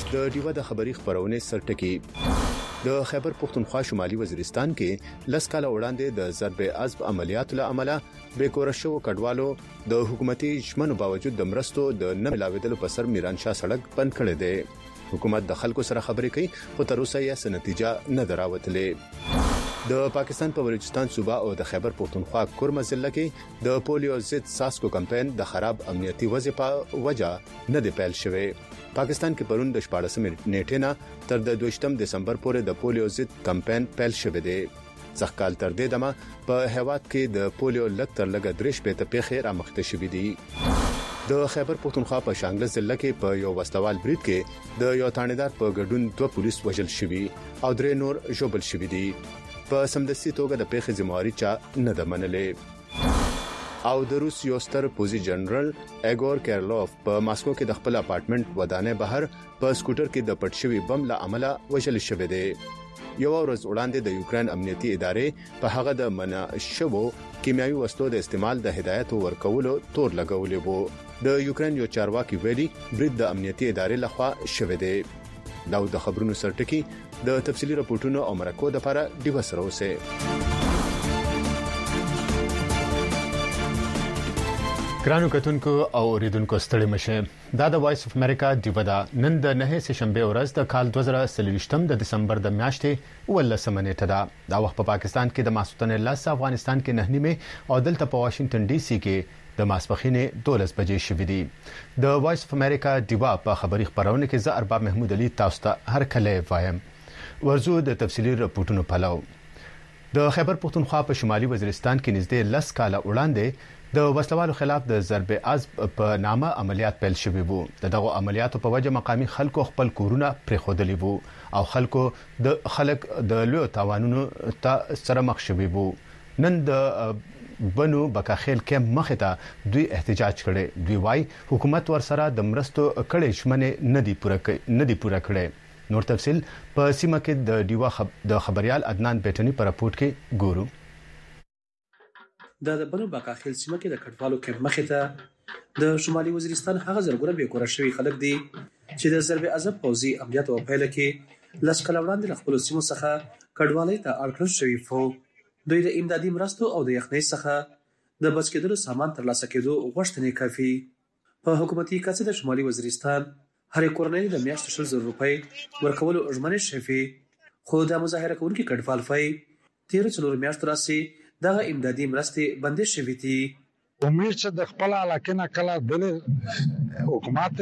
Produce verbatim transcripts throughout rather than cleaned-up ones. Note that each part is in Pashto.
د ډیوا د خبري خبرونه سرټکی د خیبر پختونخوا شمالي وزیرستان کې لس کاله وړاندې د ضرب عصب عملیاتو له امله بیکور شو کډوالو د حکومتي شمنو باوجود د مرستو د نه ملاویدلو په سر میرانشاه سړک بند کړی دی. حکومت د خلکو سره خبرې کوي خو تر اوسه یې نتیجه نه دراوتلې. د پاکستان په بلوچستان صوبه او د خیبر پختونخوا کورم ضلع کې د پولیو ضد ساسکو کمپاین د خراب امنیتي وضع په وجه نه دی پیل شوی. پاکستان کې پرون د شپاړسمې نیټې نه تر د دویشتم دسمبر پورې د پولیو ضد کمپاین پیل شوی دی. ځکهال تر دې دمه په هیواد کې د پولیو لک تر لګ درش په تپېخه را مخته شوی دی. د خیبر پختونخوا په شانګله ضلع کې په یو وسلوال برید کې د یو تانیدار په ګډون دوه پولیس وژل شوی او درې نور ژوبل شوی دي. په سمدستي توګه د پیښې ذمہواری چا نه ده منلې. او د روس یو ستر پوزي جنرال ایګور کیرلوف په ماسکو کې د خپل اپارټمنټ ودانې بهر په سکوټر کې د پټشوي بم له عمله وژل شوی دی. یو ورځ وړاندې د یوکرين امنیتي ادارې په هغه د منع شوو کیمیاوي وسلو د استعمال د هدایت ورکولو تور لګولې وو. د یوکرين یو چارواکي ویلي برید د امنیتي ادارې لخوا شوی دی. دا د خبرونو سرټکی د تفصيلي راپورټونو او مرکو د لپاره ډیو سره اوسه. ګرانو کتونکو او اوریدونکو ستړي مشه دا د وایس اف امریکا ډیو دا نن د نه سه شنبه ورځ د کال دوه زره سلويشتم د دسمبر د میاشتې ولسمه نیټه ده. دا وخت په پاکستان کې د ماسوتن لس افغانستان کې نه نیمه او دلته په واشنگټن ډي سي کې د ماسپخینه دولس بجې شوې دي. د وایس اف امریکا ډیو په خبري خبرونه کې زه ارباب محمود علي تاسو ته هر کله وایم. ورزو د تفصيلي راپورټونو پلاو. د خیبر پختونخوا په شمالي وزیرستان کې نږدې لس کاله وړاندې د وسلوالو خلاف د ضرب عصب په نامه عملیات پیل شوي وو. دغه عملیاتو په وجه مقامي خلکو خپل کورونه پرې خودلې وو او خلکو د خلک د لوی تاوانونو ته سره مخ شوي وو. نن د بنو بکاخیل کې مخه ته دوی احتجاج کړي. دوی وايي حکومت ورسره د مرستو کړي شمنه نه دی پوره کړي نه دی پوره کړي. نور تفصيل په سیمه کې د ډیوا خب... د خبريال عدنان بیٹنی پر راپورټ کې ګورو. د بنو بکاخیل سیمه کې د کډوالو کې مخه ته د شمالي وزیرستان هغه زرګونه به کور شوی خلک دي چې د ضرب عصب پوزي عملیات په پیل کې لاس کله وړاندې خپل سیمو څخه کډوالۍ ته اړکړل شوی فو. دوی د امدادي مرستو او د یخنۍ څخه د بچ کېدلو سامان ترلاسه کېدو غوښتنې کوي. په حکومتي کڅ د شمالي وزیرستان هر کورنۍ د میاشتې شل زره روپۍ ورکولو ژمنه شوی. خو د مظاهره کوونکو کډوال فای تیر څلور میاشتې راسي دغه امدادي مرستې بندې شوې دي. امید چې د خپل علاقې نه کله د حکومت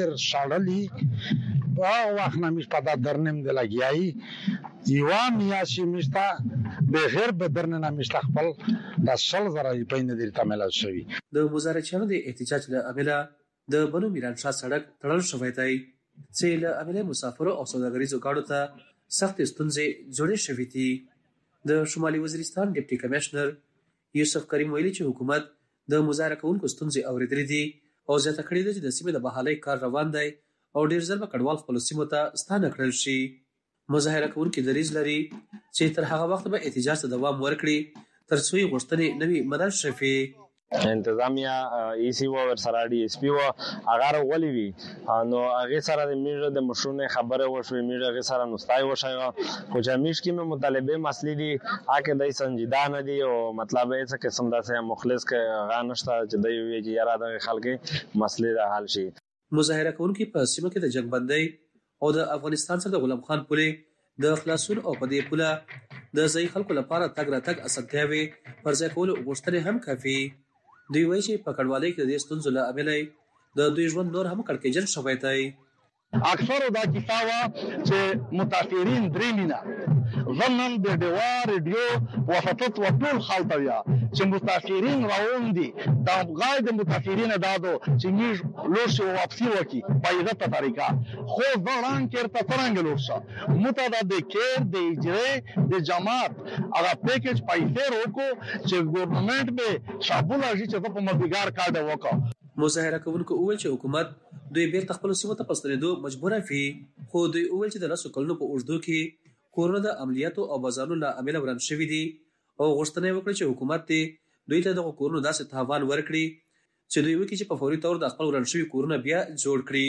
شړلې په وخت نه مش پدا درنم د لګیای یو میاشي مشتا به غیر بدرنه نه مشتا خپل د شل زره په نه دي تعامل شوی. د مظاهرچیانو د احتجاج له امله د بنو میرانشاه سړک تړل شوی دی چې له امله مسافرو او سوداګریزو گاډو ته سخت ستونزې جوړې شوې دي. د شمالي وزیرستان ډیپټي کمشنر یوسف کریم ویلي چې حکومت د مظاهره کوونکو ستونزې اوریدلې دي او زیاته کړې ده چې د سیمې د بحالۍ کار روان دی او ډیر ځله کډوال خپل سیمو ته ستانه کړل شي. مظاهره کوونکو دریځ لري چې تر هغه وخت به احتجاج ته دوام ورکړي تر څو غوښتنې نوي بدل شي. انتظامیه ای سی و ور سره ډي اس پی و اگر ولي وي نو هغه سره د میژه د مشرونه خبره وشوي میژه هغه سره نوستای وشي خو چې میش کې مې مطالبه مسلې دي اګه دای سنجیدانه دي او مطلب یې څه قسم داسې مخلص کې غانشته چې دی وی چې یاره د خلکو مسلې د حل شي. مظاهره کوونکو په سیمه کې د جنگ بندي او د افغانستان سره د غلام خان پولې د خلاصون او په دې پوله د ځای خلکو لپاره تګ راتګ اسانتیاوي پر ځای کول غوښتنې هم کافي. دوی وایي چې په کډوالۍ کې د ستونزو له امله د دوی ژوند نور هم کړکېچن شوی دی. اکثر دا کیسه وا چې متاثرین درې مینا ضمن د ډیوا ریډیو وسطت وټول خلطویا چې متاثرین راوون دي دا غای د متاثرین دادو چې موږ لوشو واپسی وکي په یوه طریقه خو ځان کېرته څنګه لوشا متعدد د کېر د اجرای د جماعت هغه پیکیج پیسې روکو چې ګورنمنت به شابل شي چې په مدیګار کارډ وکړي. مظاهره کوونکو وویل چې حکومت دوی بیرته خپل سیمه ته پستنېدو مجبوره وي خو دوی وویل چې د لاسو کلونو په اوږدو کې کورونه د عملیاتو او بازارونو له امله وران شوي دي او غوښتنه وکړي چې حکومت دوی ته د کورونو داسې تحوال ورکړي چې دوی وکړي چې په فوري تور د خپل وران شوي کورونه بیا جوړ کړي.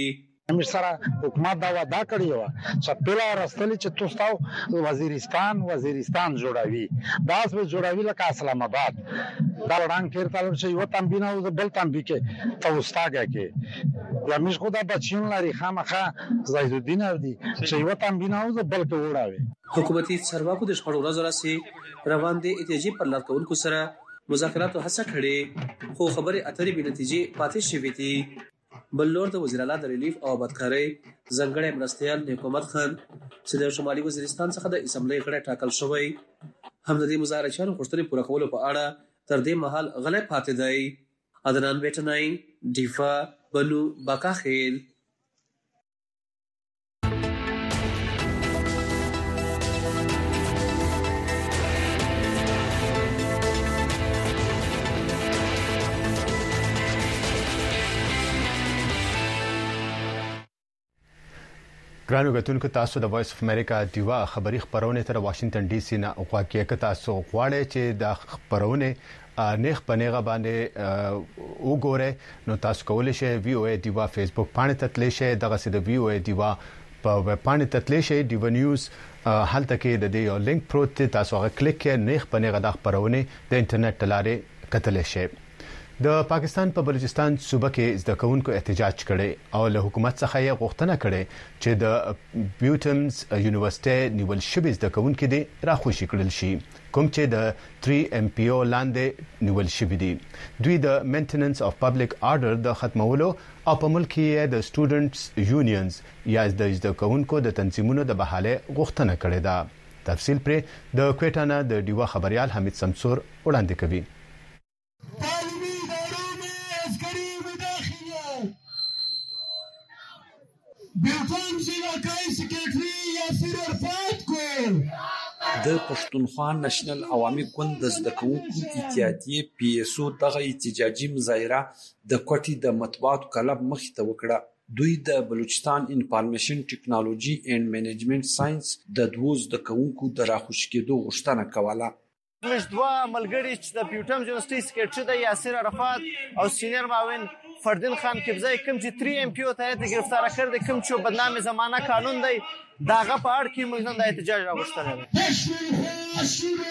امیر سره حکومت دا وعده کړی و چې پیلا راستلی چې توستاو وزیرستان وزیرستان جوړوي داس به جوړوي لکه اسلام آباد دا وړاندې تیر کال چې یو تم بیناو بل تم بکې توستاګه کې یمیش خدا بچیون لري خامخه زید الدین اردی چې یو تم بیناو بل کې وړاوي حکومتي چارواکو د شپږ ورځې راځي روان دي اتجاه پر لار کولو سره مذاکرات هڅه کړي خو خبره اترې به نتیجې پاتې شوې دي بل لور د وزیر اعلی د ریلیف او بدکارۍ ځنګړی مرستیال حکومت خان چې د شمالي وزیرستان څخه د اسمبلی غړی ټاکل شوی هم د دې مظاهره چارو غوښتنې پوره کولو په اړه تر دې مهال غلی پاتې دی عدنان بیٹنای ډیفا بلو باکاخیل ګرانو غتونکو تاسو د وایس اف امریکا دیوا خبری خبرونه تر واشنگټن ډي سي نه غواکې ک تاسو غواړئ چې د خبرونه نیخ پنیغه باندې وګورئ نو تاسو کولی شئ وی او ای دیوا فیسبوک باندې تتلی شئ دغه سي د وی او ای دیوا په ویب باندې تتلی شئ دیوا نیوز هلته کې د دې یو لینک پروت تاسو هغه کلیک کړئ نیخ پنیغه د خبرونه د انټرنیټ لارې کتلی شئ د پاکستان په بلوچستان صوبه کې زده کوونکو احتجاج کړي او له حکومت څخه یې غوښتنه کړي چې د بیوټمز یونیورسيټي نیول شوی زده کوونکو دي راخوشي کړل شي کوم چې د تھری ایم پی او لاندې نیول شوی دي دوی د مینټیننس اف پبلک آرډر د ختمولو او په ملک کې د سټوډنټس یونینز یا د زده کوونکو د تنظیمونو د بحاله غوښتنه کړې ده تفصیل پر د کوټانا د دیوا خبريال حمید سمسور وړاندې کوي بیوټمز علاقائی سیکریټري یاسر عرفات کویل د پښتونخوا نېشنل عوامي ګوند د زده کوونکو اتحادیې پی اس او دغه احتجاجي مظاهره د کوټي د مطبوعاتو کلب مخې ته وکړه دوی د بلوچستان انفارمیشن ټیکنالوژي اینڈ منیجمنت ساينس د دوه زده کوونکو د راخوش کېدو غوښتنه کوله مش دوه ملګري چې د پیوټمز یونیورسيټي سیکریټري د یاسر عرفات او سینیئر معاون فردین خان کبزای کوم چې تھری ایم پی او ته گرفتار کړ د کوم چې بدنامي زمانہ قانون دی داغه په اړه کې موږ نن د احتجاج راوښتل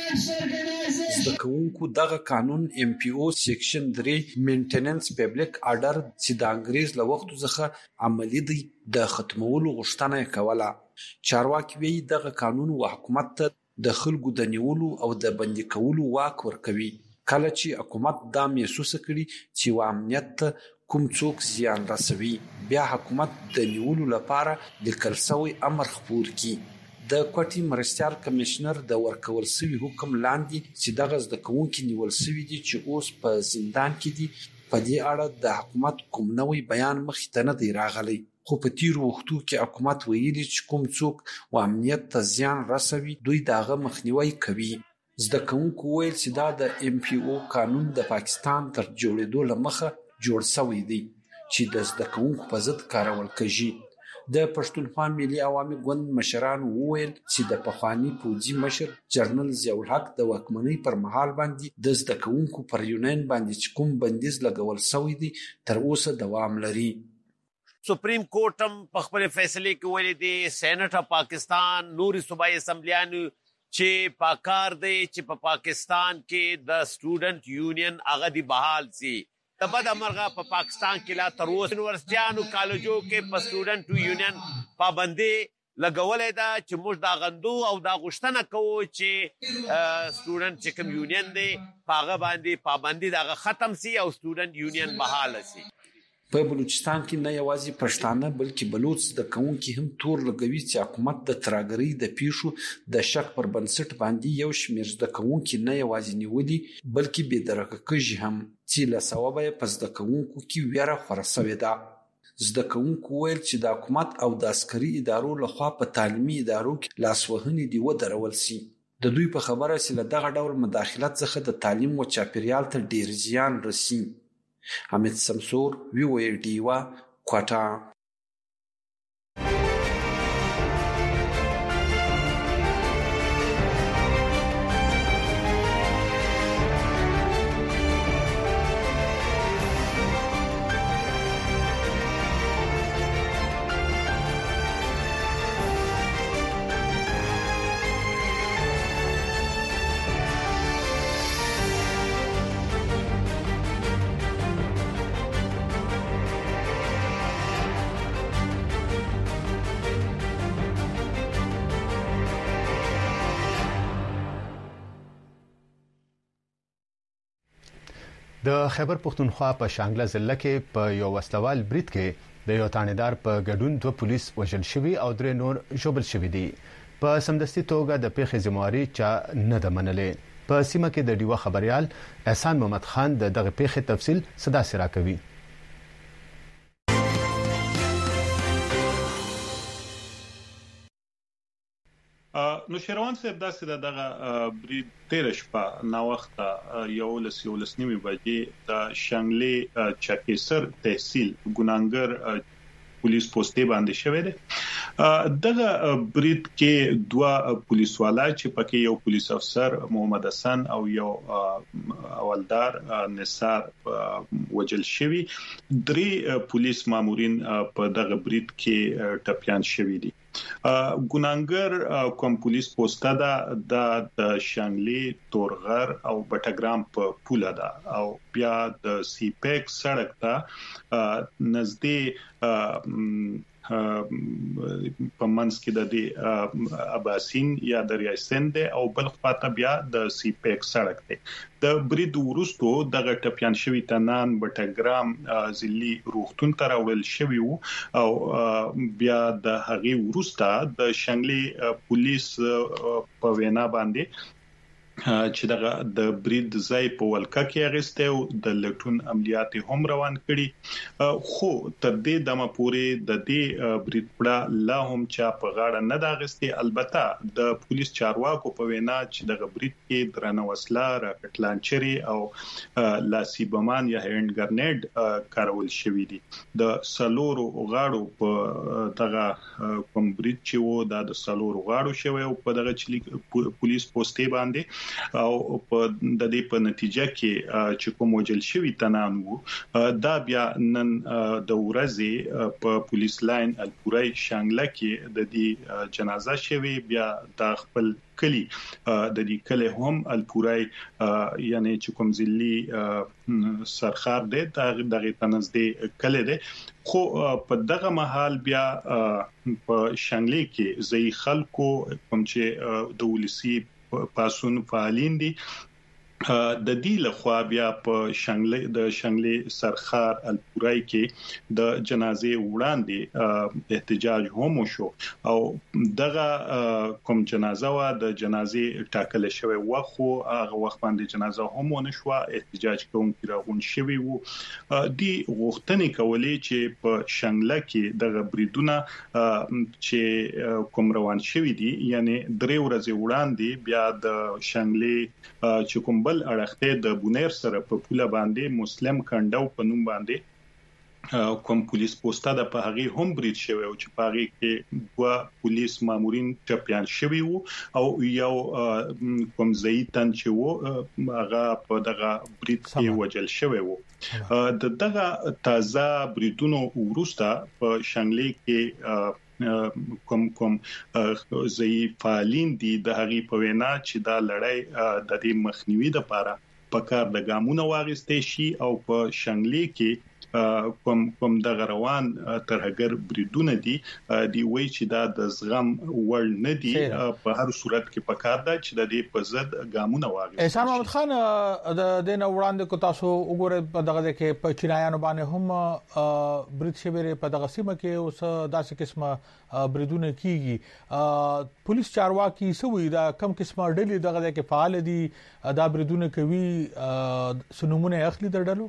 زده کوونکو دغه قانون ایم پی او سیکشن درې مینټیننس پبلک آرډر چې د انګریز له وخت څخه عملی دی د ختمولو غوښتنه کوله چارواکي وی دغه قانون او حکومت ته د خلکو د نیولو او د بندي کولو واک ورکوي کله چې حکومت دا محسوس کړي چې و امنیت کوم څوک زیان رسوي بیا حکومت د نیولو لپاره د کلسوي امر خپور کی د کوټي مرستيال کمشنر د ورکول سوي حکم لاندې چې دغه زده کوونکي نیول سوي دي چې اوس په زندان کې دي په دې اړه د حکومت کوم نوې بیان مخې ته نه دی راغلی خو په تیرو وختو کې حکومت ویلي چې کوم څوک و امنیت ته زیان رسوي دوی دغه مخنیوي کوي زده کوونکو ویل چې دا د ایم پی او قانون د پاکستان تر جوړېدو لمخه جوړ شوی دی چې د زده کوونکو په ضد کارول کیږي د پښتونخوا ملي عوامي ګوند مشران وویل چې د پخوانی پوځي مشر جنرال ضیاء الحق د واکمنۍ پر مهال باندې د زده کوونکو پر یونین باندې کوم بندیز لګول شوی دی تر اوسه دوام لري سپریم کورټ هم په خپل فیصله کې ویلي دی سېنات اف پاکستان نوري صوبایي اسمبلیانو چې پاکار دی چې په پا پاکستان کې د سټوډنټ یونین هغه دی بحال سي تبد امرغه په پاکستان کې لا تر اوسه یونیورسيټیانو کالجو کې په سټوډنټ یونین پابندي لګولې ده چې موږ دا غندو او دا غوښتنه کوو چې سټوډنټ چې کوم یونین دی هغه باندې پابندي دا ختم سي او سټوډنټ یونین بحال سي په بلوچستان کې نه یوازې پښتانه بلکې بلوچ د کوونکي هم تور لګوي چې حکومت د تراګری د پیښو د شک پر بنسټ باندې یو شمېر د کوونکي نه یوازې نیولي بلکې به درکه کوي هم چې له سبب پس د کوونکو کې ویره خرڅوي ده زده کوونکو ویل چې د حکومت او د عسکري ادارو لخوا په تعلیمي ادارو کې لاسوهنې دی ودرول سي د دوی په خبره چې له دغه ډول مداخلت څخه د تعلیم او چاپیریال ته ډیر زیان رسي حمید سمسور وی او ای ډیوا کوټا د خیبر پختونخوا په شانګله ضلع کې په یو وسلوال برید کې د یو تانیدار په ګډون دوه پولیس وژل شوي او درې نور ژوبل شوي دي. په سمدستي توګه د پیښې ذمہواری چا نه ده منلې. په سیمه کې د ډیوه خبريال احسان محمد خان د دغه پیښې تفصیل صدا سره کوي. نو شروان صاحب داسې دغه برید تیر شپه نا وخت یو لس یو لس نیمه بجې د شانګلې چکیسر تحصیل ګونانګر پولیس پوسټې باندې شوې ده. دغه برید کې دوه پولیس والا چې پکې یو پولیس افسر محمد حسن او یو اولدار نثار وجل شوی، درې پولیس مامورین په دغه برید کې ټپيان شوی دي. ګونانګر کوم پولیس پوسټه ده د شانګلې تورغر او بټګرام په پوله ده او بیا د سی پیک سړک ته نږدې په منځ کې د دې اباسین یا دریای سند او بل خواته بیا د سی پیک سړک دی. د برید وروسته دغه ټپيان شوی تنان بټګرام ځلي روغتون ته راوړل شوی او بیا د هغې وروسته د شانګلې پولیس په وینا باندې چې دغه د برید ځای په ولکه کې اغسته او د لټون عملیات هم روان کړي، خو تر دې دمه پورې د دې برید پړه لا هم چا په غاړه نه دا اغسته. البته د پولیس چارواکو په وینا چې دغه برید کې درنه وسله راکټ لانچري او لاسي بمان یا هند ګرنیډ کارول شوې دي. د سلورو غاړو په دغه کوم برید چې وو د سلورو غاړو شوی او په دغه چلی پولیس پوسټې باندې او په د دې په نتیجه کې چې کوم وجل شوی تنان وو دا بیا نن د ورځې په پولیس لاین الپورای شانګله کې د دې جنازه شوی، بیا د خپل کلی د دې کلی هم الپورای یعنی چې کوم ځلي سرخار دی دغه تنزدې کلی دی. خو په دغه محل بیا په شانګلې کې ځای خلکو کوم چې د ولسی پاسون فعالین دي د دې لخوا بیا په شانګلې د شانګلې سرخار الپورای کې د جنازې وړاندې احتجاج هم شو او دغه کوم جنازه وا د جنازې ټاکل شوی وخت هغه وخت باندې جنازه هم ونه شو، احتجاج کوونکي راغون شوی وو. دی غوښتنې کولې چې په شانګله کې دغه بریدونه چې کوم روان شوی دي یعنی درې ورځې وړاندې بیا د شانګلې چې کوم بل اړخته د بونیر سره په پوله باندې مسلم کندو په نوم باندې کوم پولیس پوسټه د په هغه هم برید شوی او چې په هغه کې دوه پولیس مامورین ټپيان شوی وو او یو کوم زیتن چې وو هغه په دغه برید کې وجل شوی وو. د دغه تازه بریدونو وروسته په شانګلې کې کوم کوم ضعیف فعالین دي د هغي په وینا چې دا لړۍ د دې مخنیوي لپاره په کار د ګامونو واغستې شي او په شانګلې کې کوم کوم د غروان ترهګر بریدونه دي دی وای چې دا د زغم ول نه دي په هر صورت کې په کار ده چې د دې په ضد ګامونه واغستې. احسان محمد خان د دین وړاندې کو تاسو وګوره په دغه کې په چینایانو باندې هم برید شوی په دغه سیمه کې اوس داسې قسمه بریدونه کیږي. پولیس چارواکي سوي دا کم قسمه ډلې دغه کې فعال دي دا بریدونه کوي سنمونه اخلي درډلو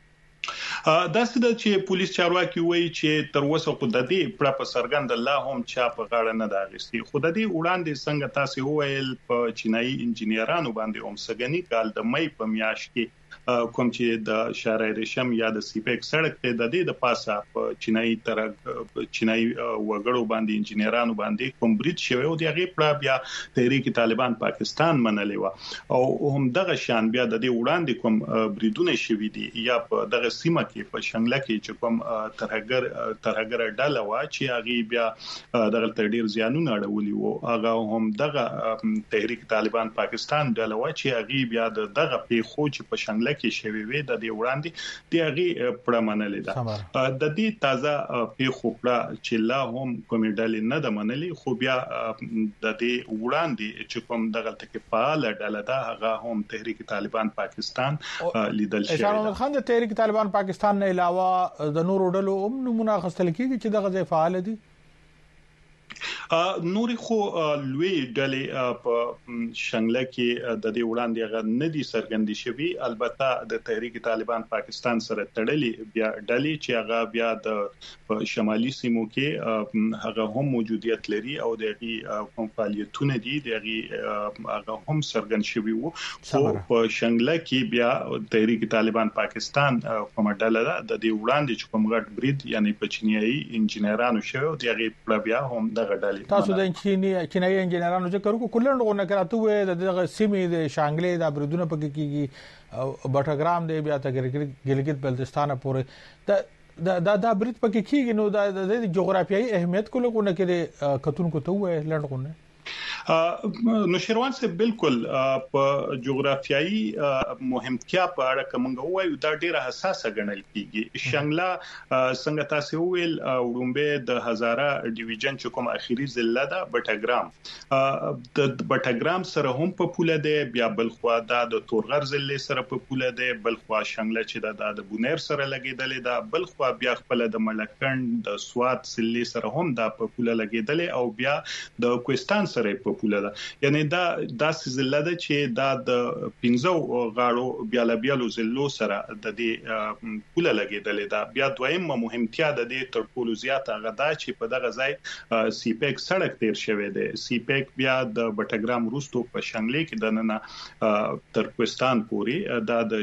دا څه د چې پولیس چارواکي وایي چې تر اوسه په د دې پر په سرګند الله هم چا په غاړه نه دا غستي. خو د دې وړاندې څنګه تاسو وویل په چینایي انجنیرانو باندې هم سګنی کال د مې په میاشت کې کوم چې د شارع ریشم یا د سیپیک سړک ته د دې د پاسه په چینایي تر چینایي وګړو باندې انجنیرانو باندې کوم برید شوی او دغه پړه بیا تحریک طالبان پاکستان منلې و او هم دغه شان بیا د دې وړاندې کوم بریدونه شوی دي یا په دغه سیمه کې په شنګله کې چې کوم ترهګر ترهګر ډله و چې هغه بیا دغه تر ډیر زیانونه اړولي وو هغه هم دغه تحریک طالبان پاکستان ډله و چې هغه بیا دغه په خو چې په شنګله کې شوی وي د دې وړاندې د هغه پړمنلې ده د دې تازه پیښو کړه چې لا هم کومېډل نه د منلې خو بیا د دې وړاندې چې کوم دغه کې فعال ډله ده هغه هم تحریک طالبان پاکستان لیدل شوی اشاره محمد خان د تحریک طالبان پاکستان نه علاوه د نورو ډلو هم نمونه اخیستل کیږي چې دغه ځای فعال دي نوري خو لوی ډلې په شنګله کې د دې وړاندې غو ندي سرګندې شوی البته د تحریک طالبان پاکستان سره تړلې بیا ډلې چې هغه بیا د شمالي سیمو کې هغه هم موجودیت لري او دغه کوم فعالیتونه دي دغه هغه هم سرګند شوی وو او په شنګله کې بیا تحریک طالبان پاکستان کوم ډله ده د دې وړاندې چې کوم غټ برید یعنی پچنیایي انجنیرانو شوی دغه بیا هم دغه ډلې تاسو د چینی چینایي انجنیرانو ذکر وکړو کلن غو نه کراته وې د سیمې د شانګلې د بریدونه پکې کیږي او بټاګرام دی بیا ته ګلګت بلتستان پورې دا دا د برید پکې کیږي نو د جغرافیایي اهمیت کولو کو نه کړي کتونکو ته وې لړغو نه نو شیروان سے بالکل په جغرافیایي مهمتیا په اړه کومه وایو دا ډیره حساسه ګڼل کیږي شنګلا څنګه تاسو ویل ورومبه د هزاره ډیویژن چې کوم اخیری ضلع ده بټاګرام د بټاګرام سره هم په پوله ده بیا بلخوا د تورغر ضلع سره په پوله ده بلخوا شنګلا چې د بونیر سره لګیدلې ده بلخوا بیا خپل د ملکند د سواد ضلع سره هم د په پوله لګیدلې او بیا د کوهستان سره په پوله ده یعنی دا داسې ضلع ده چې دا د پنځو غاړو بیا بیالو ضلعو سره د دې پوله لګیدلې ده بیا دویم مهمتیا د دې تر ټولو زیات هغه دا چې په دغه ځای سی پیک سړک تیر شوی دی سی پیک بیا د بټاګرام روستو په شنګلې کې د نن تر کوهستان پورې دا د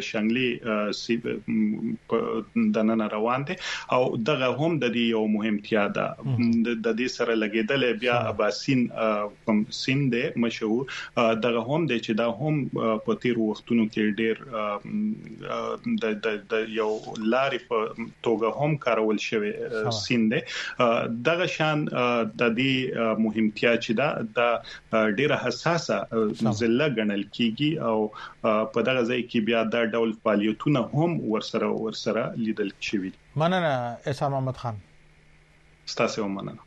شنګلې د نن روان دي او دغه هم د دې یو مهمتیا ده د دې سره لګیدلې بیا اباسین کوم سیند مشهور دغه هم د چې دا هم په تیر وختونو کې ډیر د د یو لارې په توګه هم کارول شوی سیند دغه شان د دې مهمتیا چې دا د ډیره حساسه ضلع ګڼل کیږي او په دغه ځای کې بیا د ډول فعالیتونه هم ورسره ورسره لیدل شوی مننه احسان محمد خان ستاسو مننه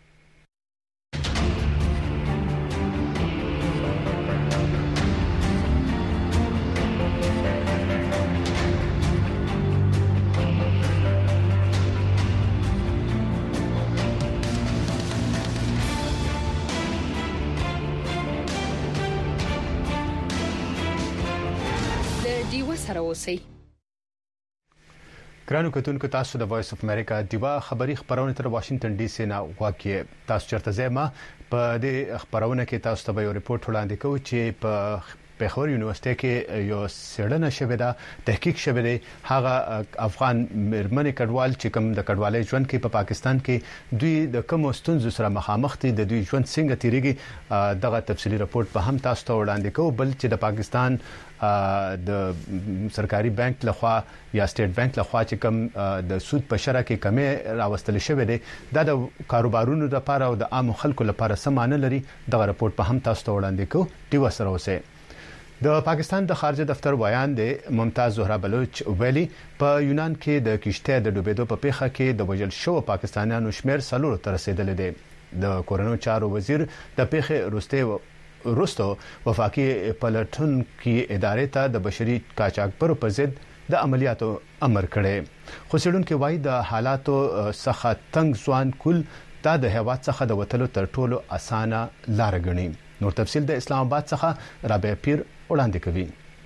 ګرانو کتونکو تاسو د وایس اف امریکا دیوا خبری خبرونه تر واشنگټن ډي سي نه واقع تاسو چرته زما په دې خبرونه کې تاسو ته یو ریپورت وړاندې کوم چې په پیښور یونیورسيټي کې یو سړنه شوې ده تحقیق شوی دی هغه افغان مرمنې کډوال چې کوم د کډوالۍ ژوند کې په پاکستان کې دوی د کوم ستونزو سره مخامخ دي د دوی ژوند څنګه تیریږي دغه تفصیلی راپورټ په هم تاسو ته وړاندې کوم بل چې د پاکستان د سرکاري بانک لخوا یا سټیټ بانک لخوا چې کوم د سود په شرکه کې کمی راوستل شوی دی د کاروبارونو لپاره او د عام خلکو لپاره سمانه لري دغه راپورټ په هم تاسو ته وړاندې کوم دی وسره اوسه د پاکستان د خارجه دفتر بیان دی ممتاز زهرا بلوچ ویلي په یونان کې د کشته د ډوبېدو په پیښه کې د وژل شو پاکستانیانو شمیر سلور تر رسیدل دي د کورونو چارو وزیر د پیښه روسته روستو وفاقي پلټون کې ادارې ته د بشري قاچاقبرو په ضد د عملیاتو امر کړي خو سړونکو وایي د حالاتو څخه تنگ ځوان کول دا د هواد څخه د وټلو تر ټولو اسانه لار غني نور تفصيل د اسلام آباد څخه رابع پیر وړاندې کوي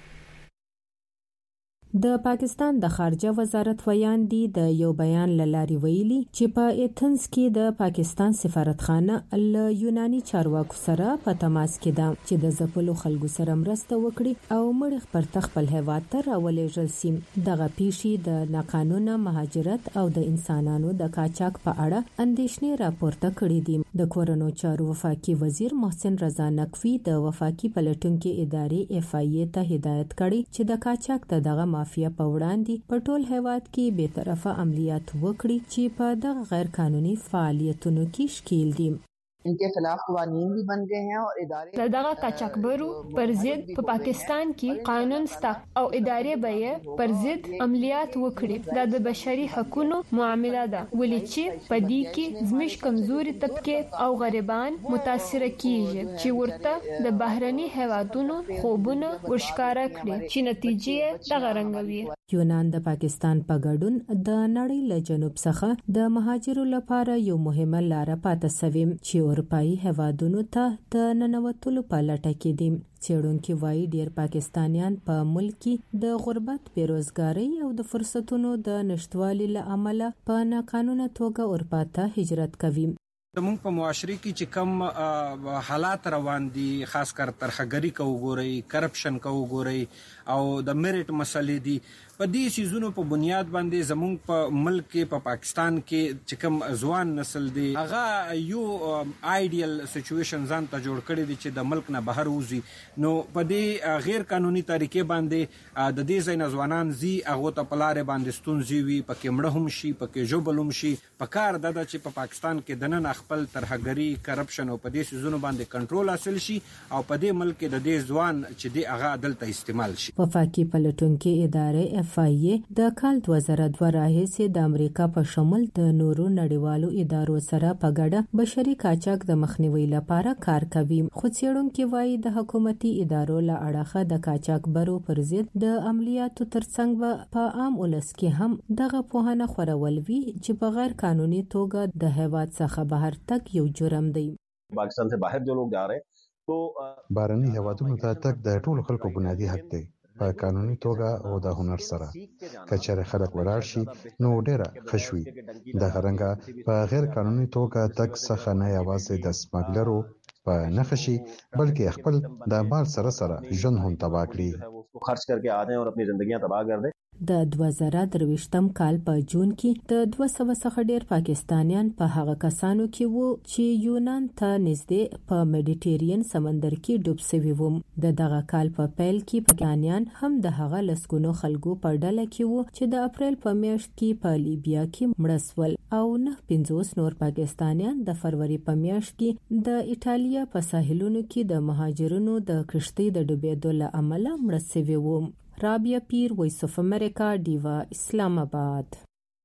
د پاکستان د خارجه وزارت ویاندی د یو بیان لاري ویلي چې په ایتنز کې د پاکستان سفارتخانه ل یوناني چارواکو سره په تماس کې ده چې د ځپلو خلکو سره مرسته وکړي او مړ پر تخپل هیواد ته راولېږل سي دغه پیښې د ناقانونه مهاجرت او د انسانانو د قاچاق په اړه اندېښنې راپورته کړې دي د کورونو چارو وفاقي وزیر محسن رضا نقوی د وفاقي پلټونکو ادارې اف ای ای ته هدایت کړی چې د قاچاق د دغه مافیا په وړاندې په ټول هیواد کې به طرفه عملیات وکړي چې په دغه غیر قانوني فعالیتونو کې شکیل دي इनके खिलाफ कानून भी बन गए हैं और इदारे دغه قاچاقبرو پر ضد په پاکستان کې قانون ستا او ادارې به پر ضد عملیات وکړي دا د بشري حقوقو معامله ده ولې چې په دې کې زموږ کمزوري طبقه او غریبان متاثر کیږي چې ورته د بهرني هیوادونو خوبونه ورشکاره کړي چې نتیجې دغه رنګوي. یونان د پاکستان په ګډون د نړۍ له جنوب څخه د مهاجرو لپاره یو مهمه لار پاتې سوي چې اروپאי هوادونو ته د ننوتلو په لټه کې دي. څېړونکو وايي ډېر پاکستانیان په ملک کې د غربت، بیروزګاری او د فرصتونو د نشټوالي له امله په ناقانونه توګه اروپا ته هجرت کوي. زموږ په معاشري کې چې کم حالات روان دي، خاص کر ترخګری کو وګورئ، کرپشن کو وګورئ او د میرټ مسلې دي، په دې سيزونو په بنیاد باندې زموږ په ملک کې په پاکستان کې چې کم ځوان نسل دی هغه یو آیډیل سچويشن ځان ته جوړ کړی دی چې د ملک نه بهر وځي. نو په دې غیر قانوني طریقې باندې د دې ځای ځوانان زی هغه ته پلاره باندې ستونزي وي، پکې مړه هم شي، پکې جوبل هم شي. په کار د چې په پاکستان کې د نن خپل ترهګری، کرپشن او په دې سيزونو باندې کنټرول حاصل شي او په دې ملک کې د دې ځوان چې دی هغه عدالت استعمال شي. وفاقي پلټونکو ادارې اف آی ای د کال دوه زره دوه راهیسې د امریکا په شمول د نورو نړیوالو ادارو سره په ګډه بشري قاچاق د مخنیوي لپاره کار کوي. خو څېړونکو وايي د حکومتي ادارو له اړخه د قاچاقبرو پر ضد د عملیاتو ترڅنګ په عام ولس کې هم دغه پوهنه خورول وی چې په غیر قانوني توګه د هیواد څخه بهر تک یو جرم دی. پاکستان سے باہر جو لوگ جا رہے ہیں تو بهرني هیوادونو ته تک د ټولو خلکو بنیادی حق دی په قانوني توګه او د هنر سره. کچره خلک ولاړ شي نو ډیره خشوي. د غرنګا په غیر قانوني توګه تک څخه نه یوازې د سمګلرو په نخشي بلکې خپل د مال سره سره ژوند هم تباہ کړي، خرچ کر کے آتے ہیں اور اپنی زندگیاں تباہ کر دیں. د دوه زره درویشتم کال په جون کې د دوه سوه څخه ډیر پاکستانیان په هغه کسانو کې وو چې یونان ته نږدې په میډیټرین سمندر کې ډوب شوي وو. د دغه کال په پیل کې پاکستانیان هم د هغه لسګونو خلکو په ډله کې وو چې د اپریل په میاشت کې په لیبیا کې مړه شول او نه پنځوس نور پاکستانیان د فروری په میاشت کې د ایټالیا په ساحلونو کې د مهاجرونو د کشتۍ د ډوبېدو له امله مړه شوي وو. رابعه پیر، وایس اف امریکا، ډیوا، اسلام آباد.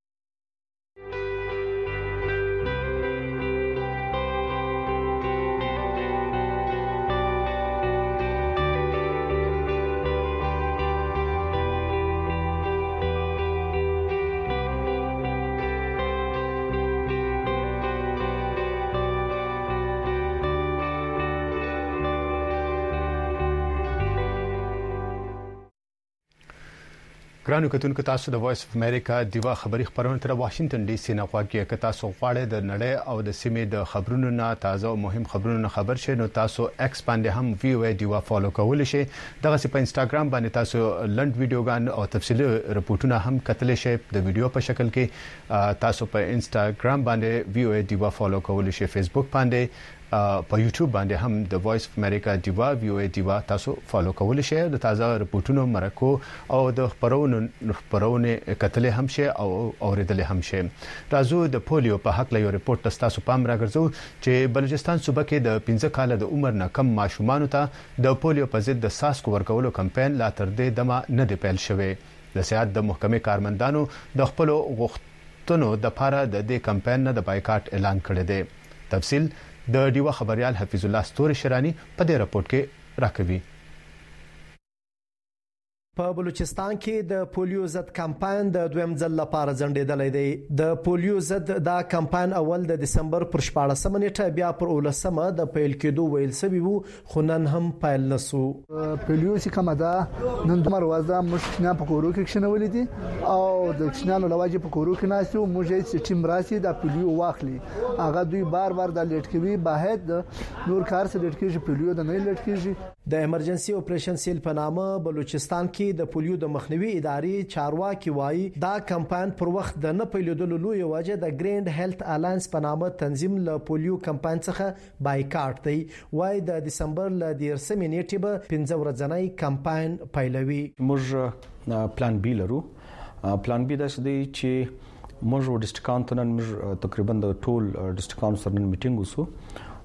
ګرانو کتونکو، تاسو د وایس اف امریکا دیوا خبری خبرونه تر واشنگټن ډي سي نه غواړئ. که تاسو غواړئ د نړۍ او د سیمې د خبرونو نه تازه او مهم خبرونه خبر شئ، نو تاسو ایکس باندې هم وی او دیوا فالو کول شئ. دغه په انستګرام باندې تاسو لند ویډیوګان او تفصیلي رپورټونه هم کتلی شئ د ویډیو په شکل کې. تاسو په انستګرام باندې وی او دیوا فالو کول شئ، فیسبوک باندې په یوټیوب باندې هم د وایس اف امریکا دیوا وی او دیوا تاسو فالو کول شئ. د تازه رپورټونو مرکو او د خبرونو خبرونه کتلې هم شي او اوریدلې هم شي. راځو د پولیو په حق له یو رپورټ تاسو پام راګرځو چې بلوچستان صوبه کې د پنځه کال د عمر نه کم ماشومان ته د پولیو په ضد د ساسکو ورکولو کمپاین لا تر دې دمه نه دی پیل شوی. د صحت د محکمې کارمندانو د خپل غوښتنو د لپاره د دې کمپاین نه د بایکاټ اعلان کړی دی. تفصیل د ډیوا خبريال حفیظ الله ستوري شرانی په دې رپورت کې راکوي. په بلوچستان کې د پولیو ضد کمپاین د دویم ځل لپاره ځنډېدلې دی. د پولیو ضد دا کمپاین اول د دسمبر پر شپاړسمه نیټه بیا پر اولسمه د پیل کېدو ویل سوي وو، خو نن هم پیل نسو. پولیو چې کومه ده نن د مروازه مشکنا په کورو کې کښنولې دي او د کښنالو لواجه په کورو کې ناسو موږ چې ټیم راسي د پولیو واخلي. هغه دوی بار بار د لیټ کوي، باید نور کار سره لیټ کیږي، پولیو د نه لیټ کیږي. د ایمرجنسي اپریشن سیل په نامه بلوچستان کې د پولیو د مخنیوي ادارې چارواکي وایي دا کمپاین پر وخت د نه پیلېدلو لوی وجه د ګریند هیلث الاینس په نامه تنظیم له پولیو کمپاین څخه بایکاټ دی. وایي د دسمبر ل دیرسمې نیټې به پنځه ورځنی کمپاین پیلوي. موږ پلان بی لرو. پلان بی دا دی چې موږ ډیسټریکټ نن موږ تقریبا د ټول ډیسټریکټ سره نن میټینګ وسو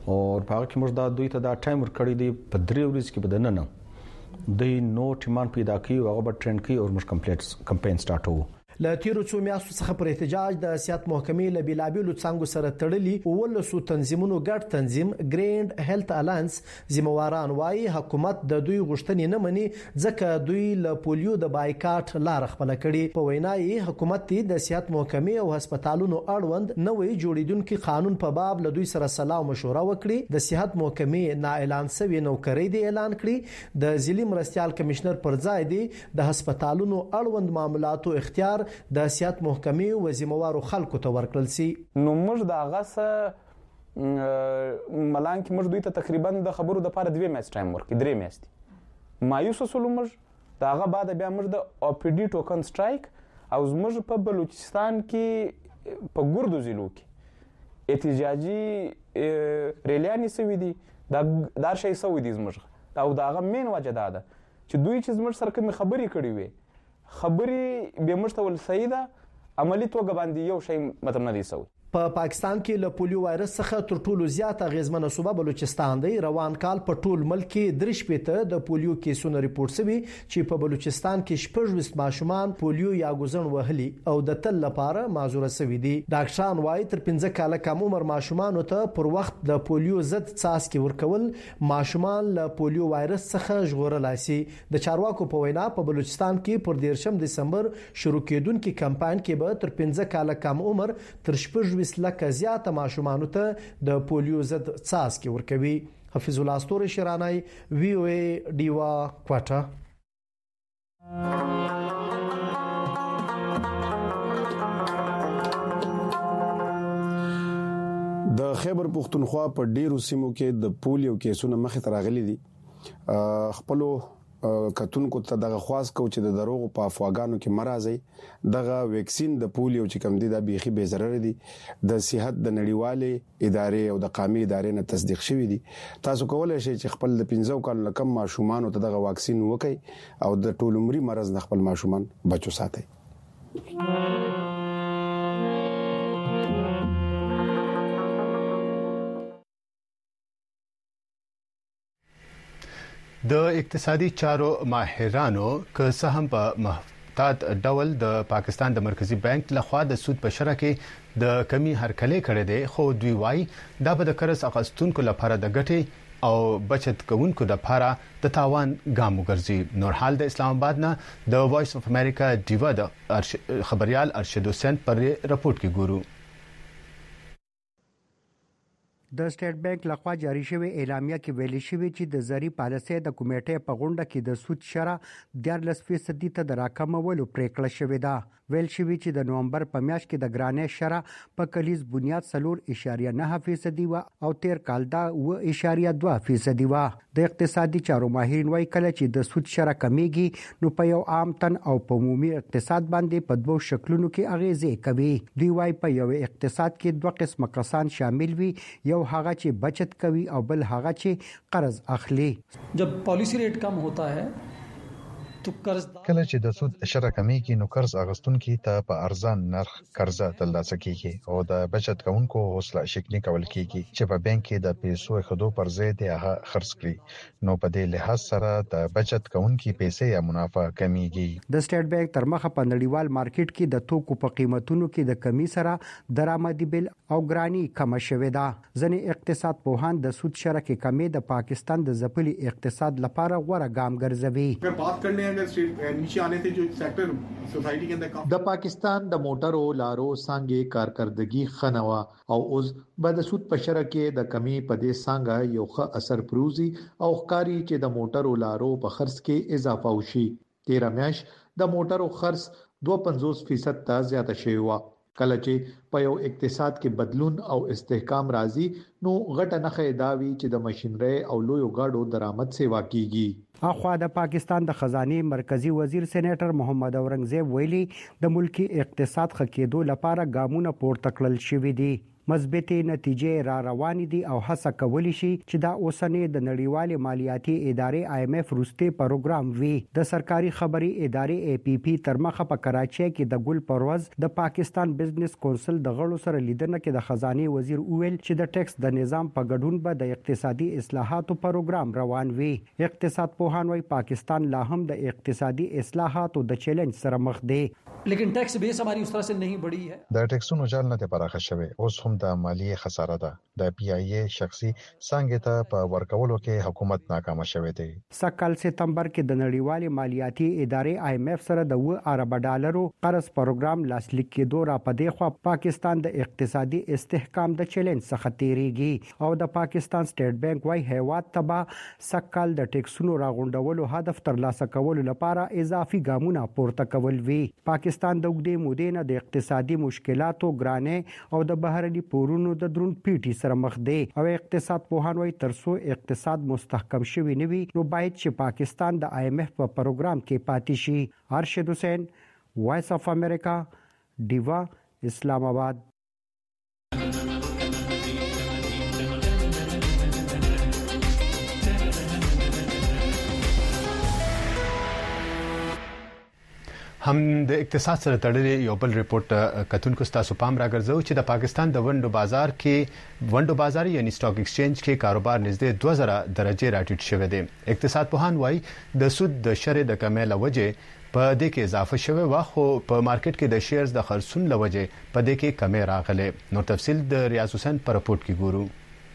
او په هغه کې موږ دا دوی ته دا ټایم ورکړی دی په درې ورځې کې بدننه دوی نو ټیمان پیدا کوي او هغه به ټرند کوي او موږ کمپلیټ کمپاین سٹارټو. ل تیرو څو میاشتو څخه پر احتجاج د سیاست محکمې ل بیلابیلو څنګه سره تړلي ولسو تنظیمونو ګډ تنظیم ګریند هیلث الانس ذمہواران وايي حکومت د دوی غوښتنې نه مني ځکه دوی ل پولیو د بایکاټ لار خپل کړي. په وینا یې حکومت د سیاست محکمې او هسپتالونو اړوند نوې جوړیدونکو قانون په باب ل دوی سره سلا مشوره وکړي. د سیاست محکمې نا اعلان شوی نوکری دی اعلان کړی. د ضلع مرستيال کمشنر پر ځای دی د هسپتالونو اړوند معاملاتو اختیار د سیاست محکمې و ذمہوارو خلکو ته ورکړل سي. نو موږ د هغه سره ملان کې موږ دوی ته تقریبا د خبرو د پاره دوه میاشتې ټایم ورکړي درې میاشتې مایوس وسلو موږ د هغه بعد بیا موږ د او پی ډي ټوکن سټرایک او موږ په بلوچستان کې په ګردو ضلعو کې احتجاجي ریلیانې سوي دي دا دا شی سوي دي موږ او دا هغه مین وجه ده چې دوی چې موږ سره کوم خبرې کړې وي خبرې به مشتول سیده عملی توګه باندې یو شی مطلب نه دی سوی. په پا پاکستان کې له پولیو وایرس څخه تر ټولو زیاته غیزمنه صوبه بلوچستان دی. روان کال په ټول ملک کې درې شپېته د پولیو کیسونه ریپورت شوي چې په بلوچستان کې شپږ ویشت ماشومان پولیو یا ګوزن وهلي او د تل لپاره معذوره شوي دي. ډاکټران وايي تر پنځه کاله کم عمر ماشومان ته پر وخت د پولیو ضد څاڅکي ورکول ماشومان له پولیو وایرس څخه ژغورلای شي. د چارواکو په وینا په بلوچستان کې پر دیرشم دسمبر شروع کېدونکي کمپاین کې به تر پنځه کاله کم عمر تر شپږ لکه زیاته ماشومان ته د پولیو ضد څاڅکي ورکوي. حفیظ الله استوري شرانای وی او ای دیوا کوټه. د خیبر پختونخوا په ډیرو سیمو کې د پولیو کیسونه مخې ته راغلي دي. خپل کتونکو ته دغه خواص کو چې د دروغ په افواګانو کې مرزي دغه ویکسین د پولیو چې کم دي د بيخي به ضرر دي د صحت د نړیوالې ادارې او د قومي ادارې نه تصدیق شوی دي. تاسو کولای شئ چې خپل د پنځو کالو کم ماشومان ته دغه واکسین وکړي او د ټول عمرې مرز نه خپل ماشومان بچو ساتي. د اقتصادي چارو ماهرانو که څه هم په محتاط ډول د پاکستان د مرکزی بانک لخوا د سود په شرکه کې د کمی هرکلې کړې ده خو دوی وايي دا به د قرض اخیستونکو لپاره د ګټې او بچت کوونکو لپاره د تاوان ګام وګرځي. نور حال د اسلام آباد نه د وایس اف امریکا ډیوا د خبريال ارشد حسین پر رپورت کې ګورو. د سټیټ بانک لخوا جاری شوی اعلامیه کې ویل شوی چې د زری پالیسي د کمیټې په غونډه کې د سود شرح دیارلس فیصد ته د راکمولو پریکړه شوې ده. ویل شوی چې د نومبر په میاشت کې د ګرانې شرح په کلیز بنیاد سلور اشاریه نه فیصد و او تیر کال دا و اشاریه دوه فیصد و. د اقتصادي چارو ماهرین وايي کله چې د سود شرح کمیږي نو په یو عام تن او په عمومي اقتصاد باندې په دوه شکلونو کې اغیزه کوي. دوی وايي په یو اقتصاد کې دوه قسم کسان شامل وي یو هغه چې بچت کوي او بل هغه چې قرض اخلي. जब पॉलिसी रेट कम होता है کله چې د سود شرح کمیږي نو قرض اغستونکو ته په ارزان نرخ قرضه ترلاسه کیږي او د بچت کوونکو حوصله شکنی کول کیږي چې په بانک کې د پیسو خدو پر ځای د هغه خرڅ کړي نو په دې لحاظ سره د بچت کوونکو پیسې یا منافع کمیږي. د سټیټ بانک تر مخه په نړیوال مارکیټ کې د توکو په قیمتونو کې د کمی سره درآمدي بل او ګرانی کم شوې ده. ځنې اقتصاد پوهان د سود شرح کې کمی د پاکستان د ځپلي اقتصاد لپاره غوړه ګام ګرځوي. اگر بات کرنے نیچے آنے سے جو سیکٹر سوسائٹی کے اندر د پاکستان د موټرو لارو څنګه کارکردګي خنوا او اوس بد سود په شرکه کې د کمی په دې څنګه یو ښه اثر پروزي او ښکاری چې د موټرو لارو په خرڅ کې اضافه وشي. تیر میاش د موټرو خرڅ دوه پنځوس فیصد ته زیاته شوی و. کله چې په یو اقتصاد کې بدلون او استحکام راځي نو غټه نخې داوي چې د ماشينري او لویو گاډو درآمد سیوا کیږي. اخوا د پاکستان د خزانه مرکزی وزیر سېنیټر محمد اورنګزیب ویلي د ملکی اقتصاد خکېدو لپاره ګامونه پورته کړل شوې دي. مثبتې نتیجې را روانې دي او هڅه کولی شي چې دا اوسنۍ د نړیوالې مالیاتي ادارې آی ایم ایف روسته پروګرام وی. د سرکاري خبري ادارې ای پی پی تر مخه په کراچۍ کې د ګل پروز د پاکستان بزنس کونسل د غړو سره لیدنه کې د خزانه وزیر وویل چې د ټیکس د نظام په ګډون به د اقتصادي اصلاحاتو پروګرام روان وي. اقتصاد پوهان وايي پاکستان لا هم د اقتصادي اصلاحاتو د چیلنج سره مخ دی. لیکن ټیکس بیس हमारी उस तरह से नहीं बढ़ी है. د ټیکسونو جال نه پراخه شوی اوس هم د مالیه خساره ده. د پی آی ای شخصي څنګه ته په ورکولو کې حکومت ناکام شوی دی. سکهال سپتمبر کې د نړیوالې مالیاتي ادارې آی ایم ایف سره د و ارب ډالرو قرض پروګرام لاسلیک کېدو را پدې خو پاکستان د اقتصادي استحکام د چیلنج څخه تیریږي او د پاکستان سټیټ بانک وايي هیواد تبا سکهال د ټیکسونو راغونډولو هدف ترلاسه کولو لپاره اضافي ګامونه پورته کول وی. پاکستان د وګړي مودې نه د اقتصادي مشکلاتو ګرانه او د بهرني پورونو د درون پیټي سره مخ دی او اقتصاد پوهان وايي ترڅو اقتصاد مستحکم شوي نه وي نو باید چې پاکستان د آی ایم ایف په پروګرام کې پاتې شي. ارشد حسین، وایس اف امریکا، ډیوا، اسلام آباد. هم د اقتصاد سره تړلې یو بل ریپورت کتونکو ستاسو پام راګرځو چې د پاکستان د ونډو بازار کې ونډو بازار یعنی سٹاک ایکسچینج کې کاروبار نږدې دوه زره درجه راټیټ شوی دی. اقتصاد پوهان وایي د سود د شرې د کمې لوجه په دې کې اضافه شوی و خو په مارکیټ کې د شیرز د خرڅون لوجه په دې کې کمې راغله. نو تفصیل د ریاض حسین پر رپورت کې ګورو.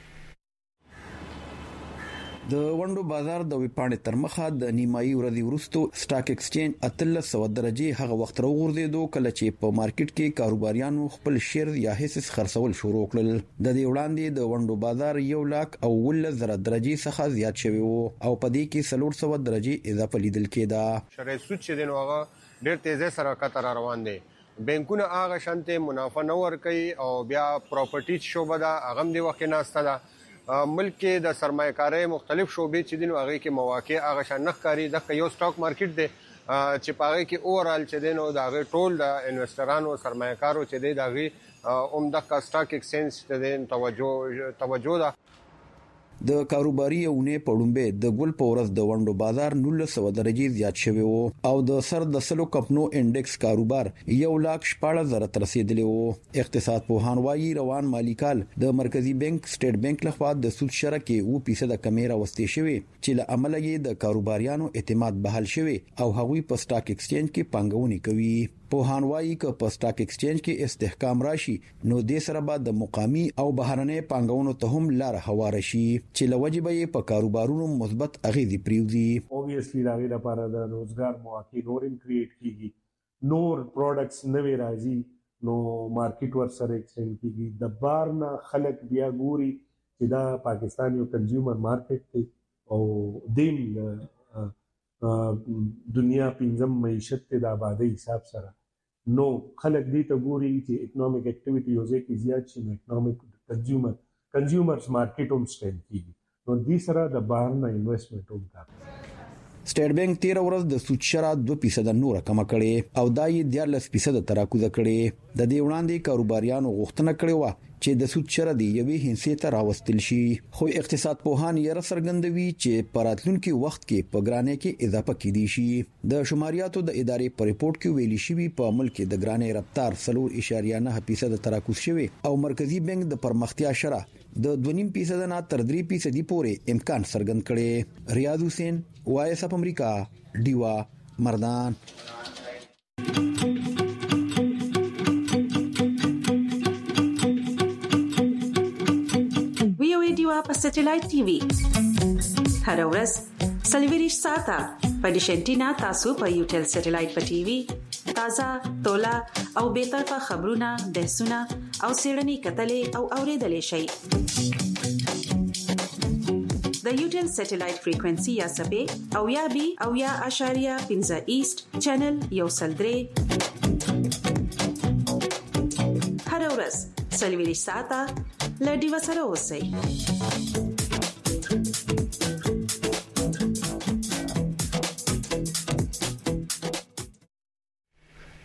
د ونډو بازار د ویپاڼې تر مخه د نیمایي ورځې وروسته سٹاک ایکسچینج اتلس سو درجه هغه وخت راوغورځیدو کله چې په مارکیټ کې کاروباریانو خپل شیر یا حصص خرڅول شروع کړل. د دې وړاندې د ونډو بازار یو لاک او ولس زره درجه څخه زیات شوی وو او په دې کې څلور سوه درجه اضافه لیدل کېده. شرعي سود چې دین هغه ډېر تیزه سره کتر روان دي. بانکونه هغه شانته منافع نه ورکوي او بیا پراپرټي شوبه ده هغه د وخت ناسته ده. ملک کې د سرمایه‌کارۍ مختلف شوبې چې دین هغه کې مواقع هغه شان نخکاری د یو سٹاک مارکیټ دی چې پاره کې اورال چې دین او د هغه ټول د انویسټرانو سرمایه‌کارو چې دی د هغه عمده کا سٹاک ایکسچینج ته دین توجه توجه ده. د کاروباري اونې په وړاندې د ګل په ورځ د ونډو بازار نولس سوه درجه زیات شوی وو او د سر د سلو کمپنو انډیکس کاروبار یو لاک شپږ زره تر رسیدلی وو. اقتصاد پوهان وايي روان مالی کال د مرکزی بانک سټیټ بانک لخوا د سود شرکه کې و فیصد کمیره وستې شوی چې له عمله یې د کاروباریانو اعتماد بحال شوی او هغوی په سٹاک ایکسچینج کې پانګونې کوي. پوهان وايي چې په سٹاک ایکسچینج کې استحکام راشي نو د سره بعد د مقامی او بهرنۍ پانګونو ته هم لار هوار شي چې لوجبه یې په کاروبارونو مثبت اغیزې پریوزي. اوبویسلی دا غیر لپاره د روزګار مواقع نور ان کریټ کیږي، نور پروډکټس نوي راځي نو مارکیټ ور سره ایکسچینج کیږي. د بار نه خلک بیا ګوري چې دا پاکستان یو کنزیومر مارکیټ دی او دیم دنیا پنځم معیشت ته د آبادی حساب سره نو خلک دې ته ګوري چې اکونومیک اکټیویټي یو ځای کې زیات شي نو اکونومیک کنزیومر کنزیومرز مارکیټ هم سټیند کیږي نو دې سره د بهر نه انویسټمنټ هم کوي. سټیټ بانک تیر ورځ د سود شرح دوه فیصد نور کم کړي او دا یې دیارلس فیصد تراکوزه کړي. د دې وړاندې کاروباریانو غوښتنه کړې و چې د سود شرح دی یوې هنسې ته راوستل شي خو اقتصاد پوهان یې څرګندوي چې په راتلونکي وخت کې په ګرانۍ کې اضافه کیدی شي. د شماریاتو د ادارې په ریپورت کې ویلي شوی په ملک کې د ګرانۍ رفتار څلور اشاریه نه فیصد تراکوز شوی او مرکزی بانک د پرمختیا شرح د دوه نیم فیصد نه تر درې فیصد پورې امکان څرګند کړي. ریاض حسین، وایس اف امریکا، ډیوا، مردان. په سټلایټ ټي وي هر ورځ سلویریش ساته په ډیشنټینا تاسو په یوټل سټلایټ په ټي وي تازه تولا او به طرفه خبرونه بحثونه او سیړنی کتلې او اوریدلې شي. د یوټل سټلایټ فریکوئنسي یا سبې او یا بي او یا اشاریه پنځه ایست چینل یو سلدري هر ورځ سلویریش ساته لډي وسره اوسئ.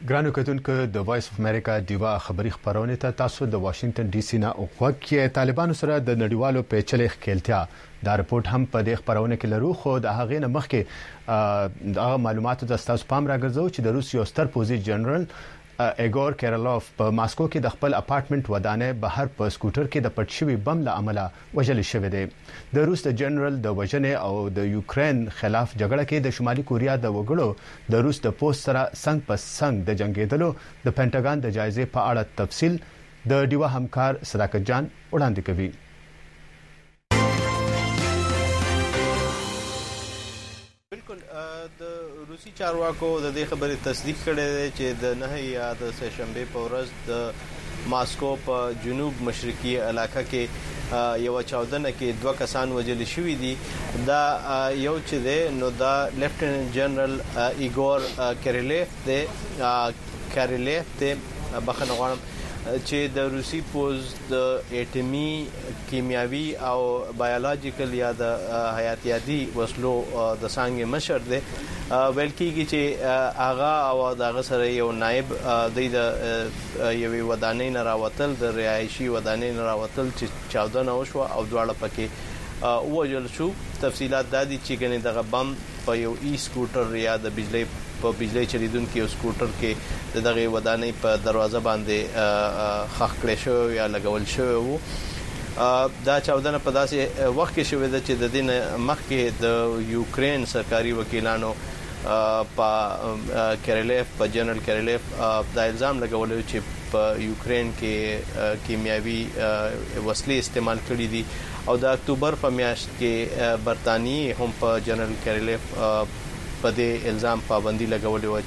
ګرانو کتونکو د وایس اف امریکا دیوا خبری خبرونه ته تاسو د واشنگټن ډي سي نه وکړه طالبانو سره د نړیوالو پیچلې ښکېلتیا دا رپورت هم په دې خبرونه کې لرو خو د هغې نه مخکې د معلوماتو د تاسو پام راګرځو چې د روس یو ستر پوزي جنرال ایګور کیرلوف په ماسکو کې د خپل اپارټمنټ ودانې بهر په سکوټر کې د پټشوي بم له امله وژل شوی دی د روس د جنرال د وژنې او د یوکرين خلاف جګړه کې د شمالي کوریا د وګړو د روس د پوسټ سره څنګ په څنګ د جنگیدلو د پینټاګان د جایزې په اړه تفصیل د ډیوا همکار صداقت جان وړاندې کوي د روسي چارواکو د دې خبرې تصدیق کړې ده چې د نه یا د سهشنبه په ورځ د ماسکو په جنوب مشرقي علاقې کې یو چاودنه کې دوه کسان وژل شوي دي دا یو چې ده نو دا لیفټیننټ جنرال ایګور کیرلیف د کیرلیف د بخښنه غواړم چې د روسي پوز د اټمی کیمیاوي او بایولوژیکل یا د حیاتیاتي وسلو د څنګه مشر دی ویل کېږي چې هغه او دغه سره یو نائب د یوې ودانۍ نه راوتل د رهایشي ودانۍ نه راوتل چې چاودنه وشوه او دواړه پکې وژل شو تفصيلات د دې چې ګنې دغه بم په یو ای سکوټر یا د بجلی په بجلی چلیدونکو یو سکوټر کې دغه ودانۍ په دروازه باندې خخ کړی شو یا لګول شو وو دا چاودنه په داسې وخت کې شوې ده چې د دین مخکې د یوکرين سرکاري وکیلانو په کیرلیف په جنرال کیرلیف دا الزام لګول چې په یوکرين کې کیمیاوي وسلې استعمال کړې دي او د اکتوبر په میاشت کې برتانیې هم په جنرال کیرلیف په دې الزام پابندي لګولې و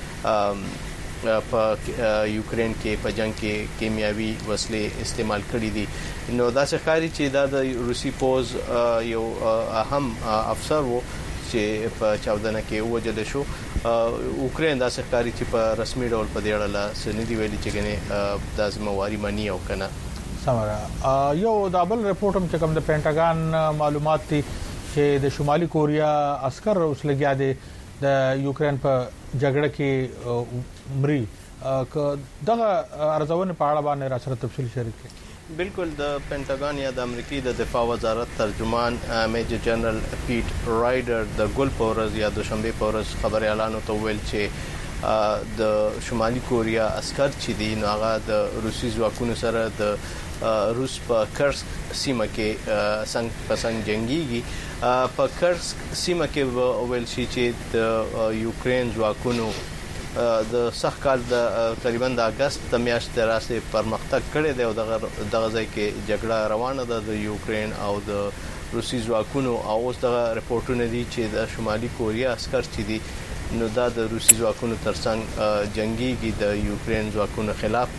چې په یوکرين کې په جنگ کې کیمیاوي وسلې استعمال کړې دي نو دا ښکاري چې دا د روسي پوز یو اهم افسر وو چې په چاودنه کې وژل شو یوکرين دا ښکاري چې په رسمي ډول په دې اړه سندې ویلي چې ګنې د ځمواري منی او کنه سمره یو د بل رپورټ هم چې کوم د پینټاګان معلومات دي چې د شمالي کوریا عسكر اوس لګیا دي د یوکرين په جګړه کې مري دغه ارزونه په اړه باندې را سره تفصیل شریک کړئ بالکل د پینټاګان یا د امریکای د دفاع وزارت ترجمان میجر جنرال پیټ رایډر د ګل پورز یا د شنبه پورز خبر اعلان تو ویل چې د شمالي کوریا عسكر چې دي نو هغه د روسي ځواکونو سره د روس په کرسک سیمه کې څنګه پسند جنگيږي په کرسک سیمه کې ویل شي چې د یوکرين ځواکونو د سخت کال د تقریبا د اگست د میاشتې راځي پرمختګ کړی دی او دغه ځای کې جګړه روانه ده د یوکرين او د روسي ځواکونو او اوس دغه رپورټونه دي چې د شمالي کوریا عسكر چې دي نو دا د روسي ځواکونو ترڅنګ جنگيږي د یوکرين ځواکونو خلاف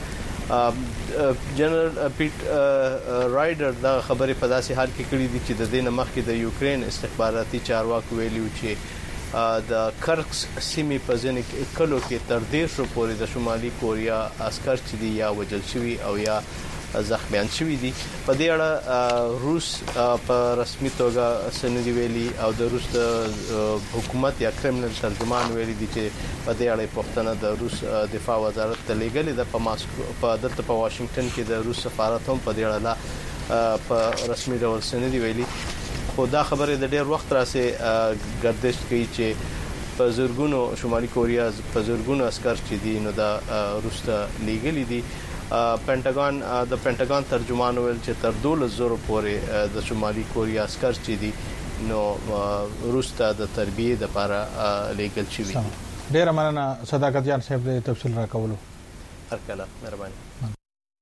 جنرال پیټ رایډر دا خبره په داسې حال کې کړې دي چې د دې مخکې د یوکرين استخباراتي چارواکو ویلي چې د کرکس سیمې په ځینې کلو کې تر دې شو پورې د شمالي کوریا عسكر چې دي یا وژل شوي او یا زخمیان شوي دي په دې اړه روس په رسمي توګه سندې ویلي او د روس د حکومت یا کرملین ترجمان ویلي دي چې په دې اړه پښتنه د روس دفاع وزارت ته لېږلې ده په ماسکو په دلته په واشنگټن کې د روس سفارت هم په دې اړه په رسمي ډول سندې ویلي خو دا خبره د ډېر وخت راځي گردش کوي چې په زورګونو شمالي کوریا په زورګونو عسكر چې دي نو دا روس ته لېږلې دي پینټاګان د پینټاګان ترجمان ویل چې تر دولس زره پورې د شمالي کوریا عسكر چې دي نو روس ته د تربیه د لپاره لیګل شوی دي ډیر مننه صداقت جان صاحب د تفصیل راکولو هر کله مهرباني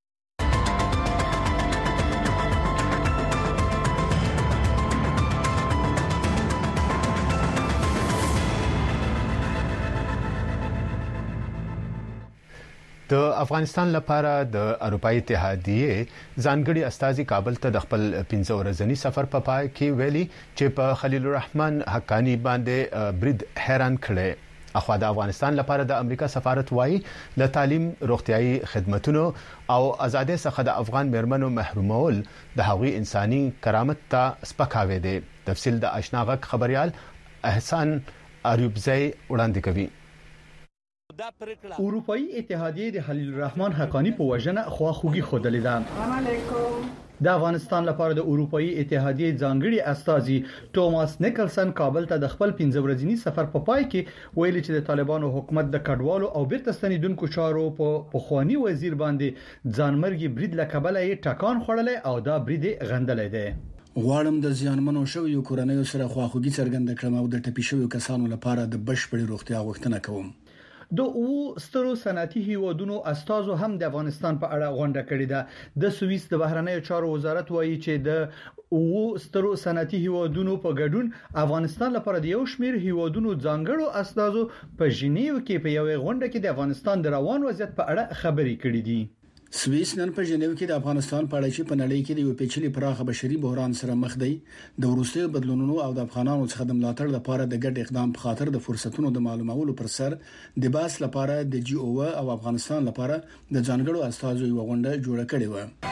د افغانستان لپاره د اروپאי اتحادیه ځانګړي استازي کابل ته د خپل پنځه ورځنی سفر په پای کې ویلي چې په خلیل الرحمن حقانی باندې برید حیران کړي اخوا د افغانستان لپاره د امریکا سفارت وایي د تعلیم روغتيایي خدماتو او ازادي څخه د افغان مرمنو محرومول د هغوی انساني کرامت ته سپکاوي دي تفصیل د آشنا غږ خبريال احسان اریوبزی وړاندې کوي اروپאי اتحادیه د خلیل الرحمن حقانی په وژنه خواخوږي خوده لیدل. د افغانستان لپاره د اروپאי اتحادیه ځانګړي استازي توماس نیکلسن کابل ته د خپل پنځه ورځنی سفر په پای کې ویلي چې د طالبانو حکومت د کډوالو او بیرته ستنیدونکو چارو په پخوانی وزیر باندې ځانمرګي برید لکبل یې ټکان خوړلې او دا برید غندلې ده. غواړم د زیانمنو شویو کورنیو سره خواخوږي څرګنده کړم او د ټپي شویو کسانو لپاره د بشپړې روغتیا غوښتنه کوم. د او سترو صنعتي هیوادونو استازو هم د افغانستان په اړه غونډه کړې ده. د سوئیس د بهرنیو چارو وزارت وایي چې د او سترو صنعتي هیوادونو په ګډون افغانستان لپاره د یو شمېر هیوادونو ځانګړو استازو په ژنیو کې په یوې غونډه کې د افغانستان د روان وضعیت په اړه خبرې کړې دي. سوئیس نن په ژنیو کې د افغانستان په اړه چې په نړۍ کې د یو پیچلي پراخه بشري بحران سره مخ دی د وروستیو بدلونونو او د افغانانو څخه د ملاتړ لپاره د ګډ اقدام په خاطر د فرصتونو د معلومولو پر سر د باس لپاره د جی او او افغانستان لپاره د ځانګړو استازو یو غونډه جوړه کړې و.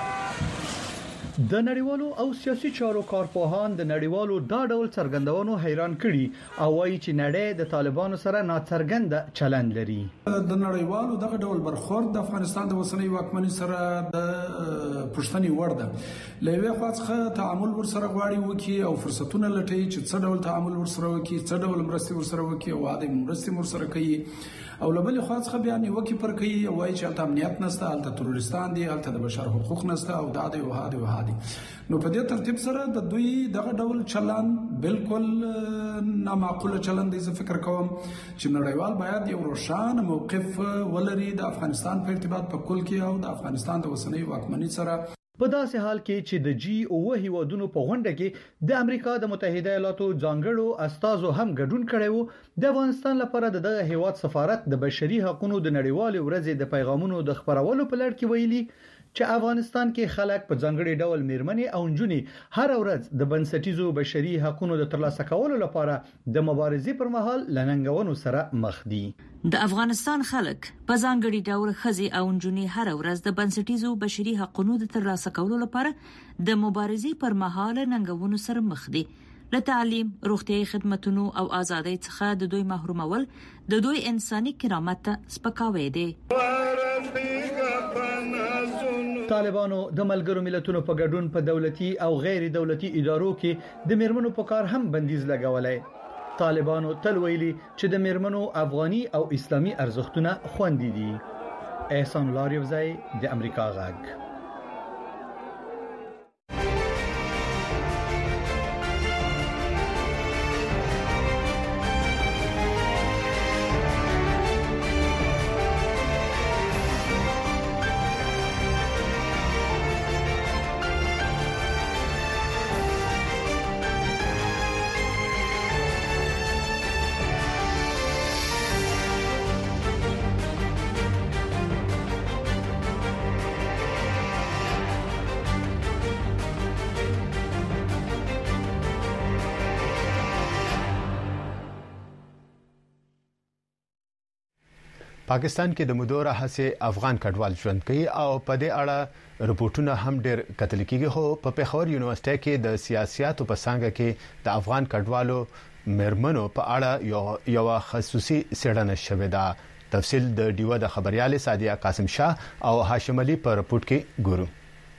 د نړیوالو او سیاسي چارو کارپوهان د نړیوالو دا ډول څرګندونو حیران کړي او وایي چې نړۍ د طالبانو سره ناڅرګند چلند لري. د نړیوالو دغه ډول برخورد د افغانستان د وسنۍ واکمنۍ سره د پښتني وړ ده. لوي خاصه تعامل ورسره غواړي وکي او فرصتونه لټي چې څه ډول تعامل ورسره وکي څه ډول مرستي ورسره وکي او عادي مرستي ورسره کوي او لبل خاصه بیان وکي پر کوي او وايي چې امنیت نشته، الته تروریستان دي، الته د بشر حقوق نشته او دا دی او هادي او هادي. نو په دې ترتیب سره د دوی دغه ډول چلن بالکل نامعقوله چلن دی. زه فکر کوم چې نړیوال باید یو روښانه موقف ولري د افغانستان په ارتباط په کل کې او د افغانستان د وسنۍ واکمنۍ سره. په داسې حال کې چې د جی او هیوادونو په غونډه کې د امریکا د متحده ایالاتو ځانګړو استازو هم ګډون کړي وو، د افغانستان لپاره د دغه هیواد سفارت د بشري حقوقو د نړیوال ورځې د پیغامونو د خبرولو په لړ کې ویلي چې افغانستان کې خلک په ځانګړي ډول میرمنې او نجونې هر ورځ د بنسټیزو بشري حقوقو د ترلاسه کولو لپاره د مبارزې پر مهال لننګونو سره مخ دي. د افغانستان خلک په ځانګړي ډول خزي او نجونې هر ورځ د بنسټیزو بشري حقوقو د ترلاسه کولو لپاره د مبارزې پر مهال لننګونو سره مخ دي. له تعلیم، روغتيایي خدماتو او ازادۍ څخه د دوی محرومول د دوی انساني کرامت ته سپکاوی دی. طالبانو د ملګرو ملتونو په ګډون په دولتي او غیر دولتي ادارو کې د میرمنو په کار هم بندیز لګولای. طالبانو تل ویلي چې د میرمنو افغاني او اسلامي ارزښتونه خوندي دي. احسان لاریوزی د امریکا غږ. پاکستان کې د مدور هڅه افغان کډوال ژوند کوي او په دې اړه رپورټونه هم ډېر کتل کیږي. خو په پیښور یونیورسيټي کې د سیاسياتو په څنګه کې د افغان کډوالو مرمنو په اړه یو خصوصي څېړنه شوې ده. تفصیل د ډیو د خبريال سادیه قاسم شاه او هاشم علي په رپورت کې ګورو.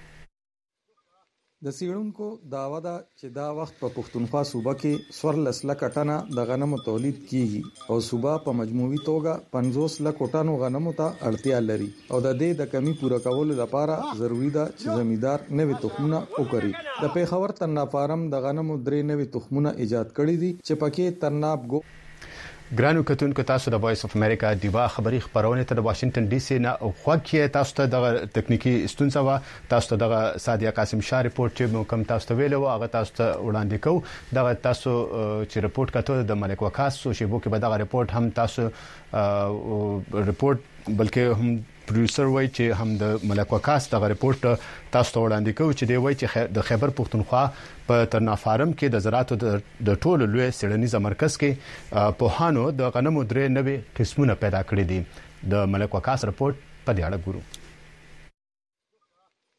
د سیړونکو داوا ده چې دا وخت په پښتونخوا صوبه کې سور لسلکه ټنه د غنمو تولید کیږي او صوبه په مجموعي توګه پنځوس لک ټنو غنمو ته اړتیا لري او د دې د کمی پوره کولو لپاره ضروری ده چې زمیدار نوې تخمونه وکړي. د پیښور تناب فارم د غنمو درې نوې تخمونه ایجاد کړي دي چې پکې تناب ګو ګرانو کتونکو تاسو د وایس اف امریکا دیوا خبری خبرونه ته د واشنگټن ډي سي نه او خوکه تاسو ته د تکنیکی ستونزه وا تاسو ته د سادیه قاسم شاه رپورت چې کوم تاسو ته ویلو هغه تاسو ته وړاندې کوو. دا تاسو چې رپورت کاته د ملک وکاس سو شیبو کې به دا رپورت هم تاسو رپورت بلکې هم پروډوسر وای چې هم د ملک وکاس د رپورت تاسو ته وړاندې کوي چې دی وای چې د خیبر پښتونخوا په ترنافارم کې د زراعتو د ټولو لوی سړنیز مرکز کې په هانو د غنمو درې نوې قسمونه پیدا کړې دي. د ملک وکاس رپورت په دې اړه ګورو.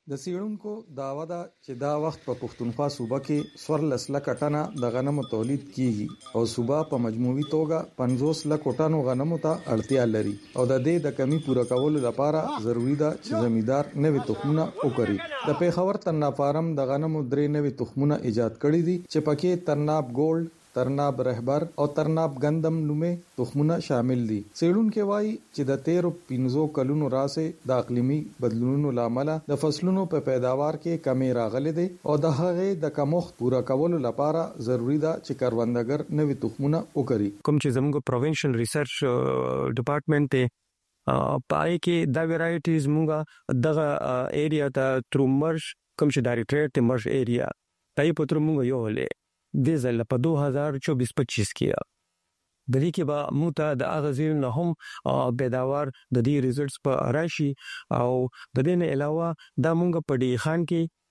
د سیړونکو داوا ده چې دا وخت په پښتونخوا صوبه کې سور لسله کټنه د غنمو تولید کیږي او صوبه په مجموعي توګه پنځوس لک ټنو غنمو ته اړتیا لري او د دې د کمی پوره کولو لپاره ضروری ده چې زمیدار نوې تخمونه وکړي. د پیښور ترناب فارم د غنمو درې نوې تخمونه ایجاد کړي دي چې پکې ترناب ګولډ، ترناب رهبر او ترناب غندم نومې تخمونه شامل دي. سیړونکو وایي چې د تیرو پنځو کلونو راځي د اقلیمي بدلونونو لامل د فصلونو په پیداوار کې کمی راغلي دي او د هغه د کمښت پوره کولو لپاره ضروری ده چې کروندګر نوې تخمونه وکړي. کوم چې زموږ پروینشل ریسرچ ډپارټمنټ ته پای کې دا ویرایټیز موږ دغه ایریا ته تر مرش کوم چې ډایریکټریټ ته مرش ایریا تای پتر موږ یو ولې د زل په دوه هزار چوبیس پچیس کې د دې کې به موته د اغازین نه هم پیداوار د دې ریزلټس په راشي او د دې نه علاوه د مونږ په ډی خان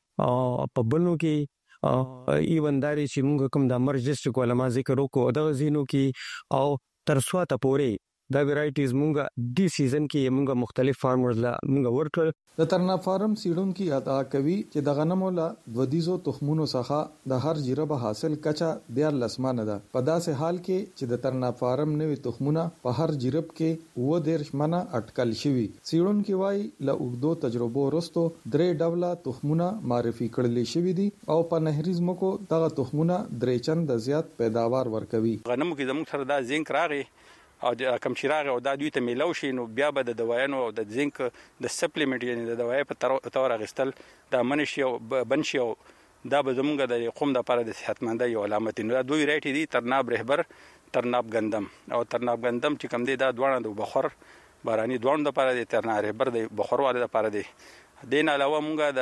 کې په بلنو کې ایونداري چې مونږ کوم د مرج ډیسټریکټ ولما ذکر وکړو د غزینو کې او تر سواته پورې دا ویرایټیز مونږه دی سیزن کې مونږه مختلف فارمرز لا مونږه ورکړل. د ترناب فارم سیډونکو ادا کوي چې د غنمو لا دودیزو تخمونو څخه د هر جربه حاصل کچا ډیر لسمانه ده. په داسې حال کې چې د ترناب فارم نوې تخمونه په هر جرب کې و ډیر شمنه اٹکل شوی. سیډونکو وايي له اوږدو تجربو وروسته درې ډوله تخمونه معرفي کړل شوی دي او په نهري ځمکو دغه تخمونه درې چند زیات پیداوار ورکوي. غنمو کې زموږ سره د زینک راغی او د کم چراغ او د دوی ته میلاو شي نو بیا به د دوايانو او د زینک د سپلیمنت یعنی د دوايي په تور غستل د منشي او بنشي او دا به زمونږ د قوم د لپاره د صحتمندۍ یو علامت نه دوی ریټ دي. ترناب رهبر، ترناب غندم او ترناب غندم چې کم دي دا دوه د بخور باراني دوه د لپاره د ترناب رهبر د بخور والے د لپاره دي. دین علاوه مونږه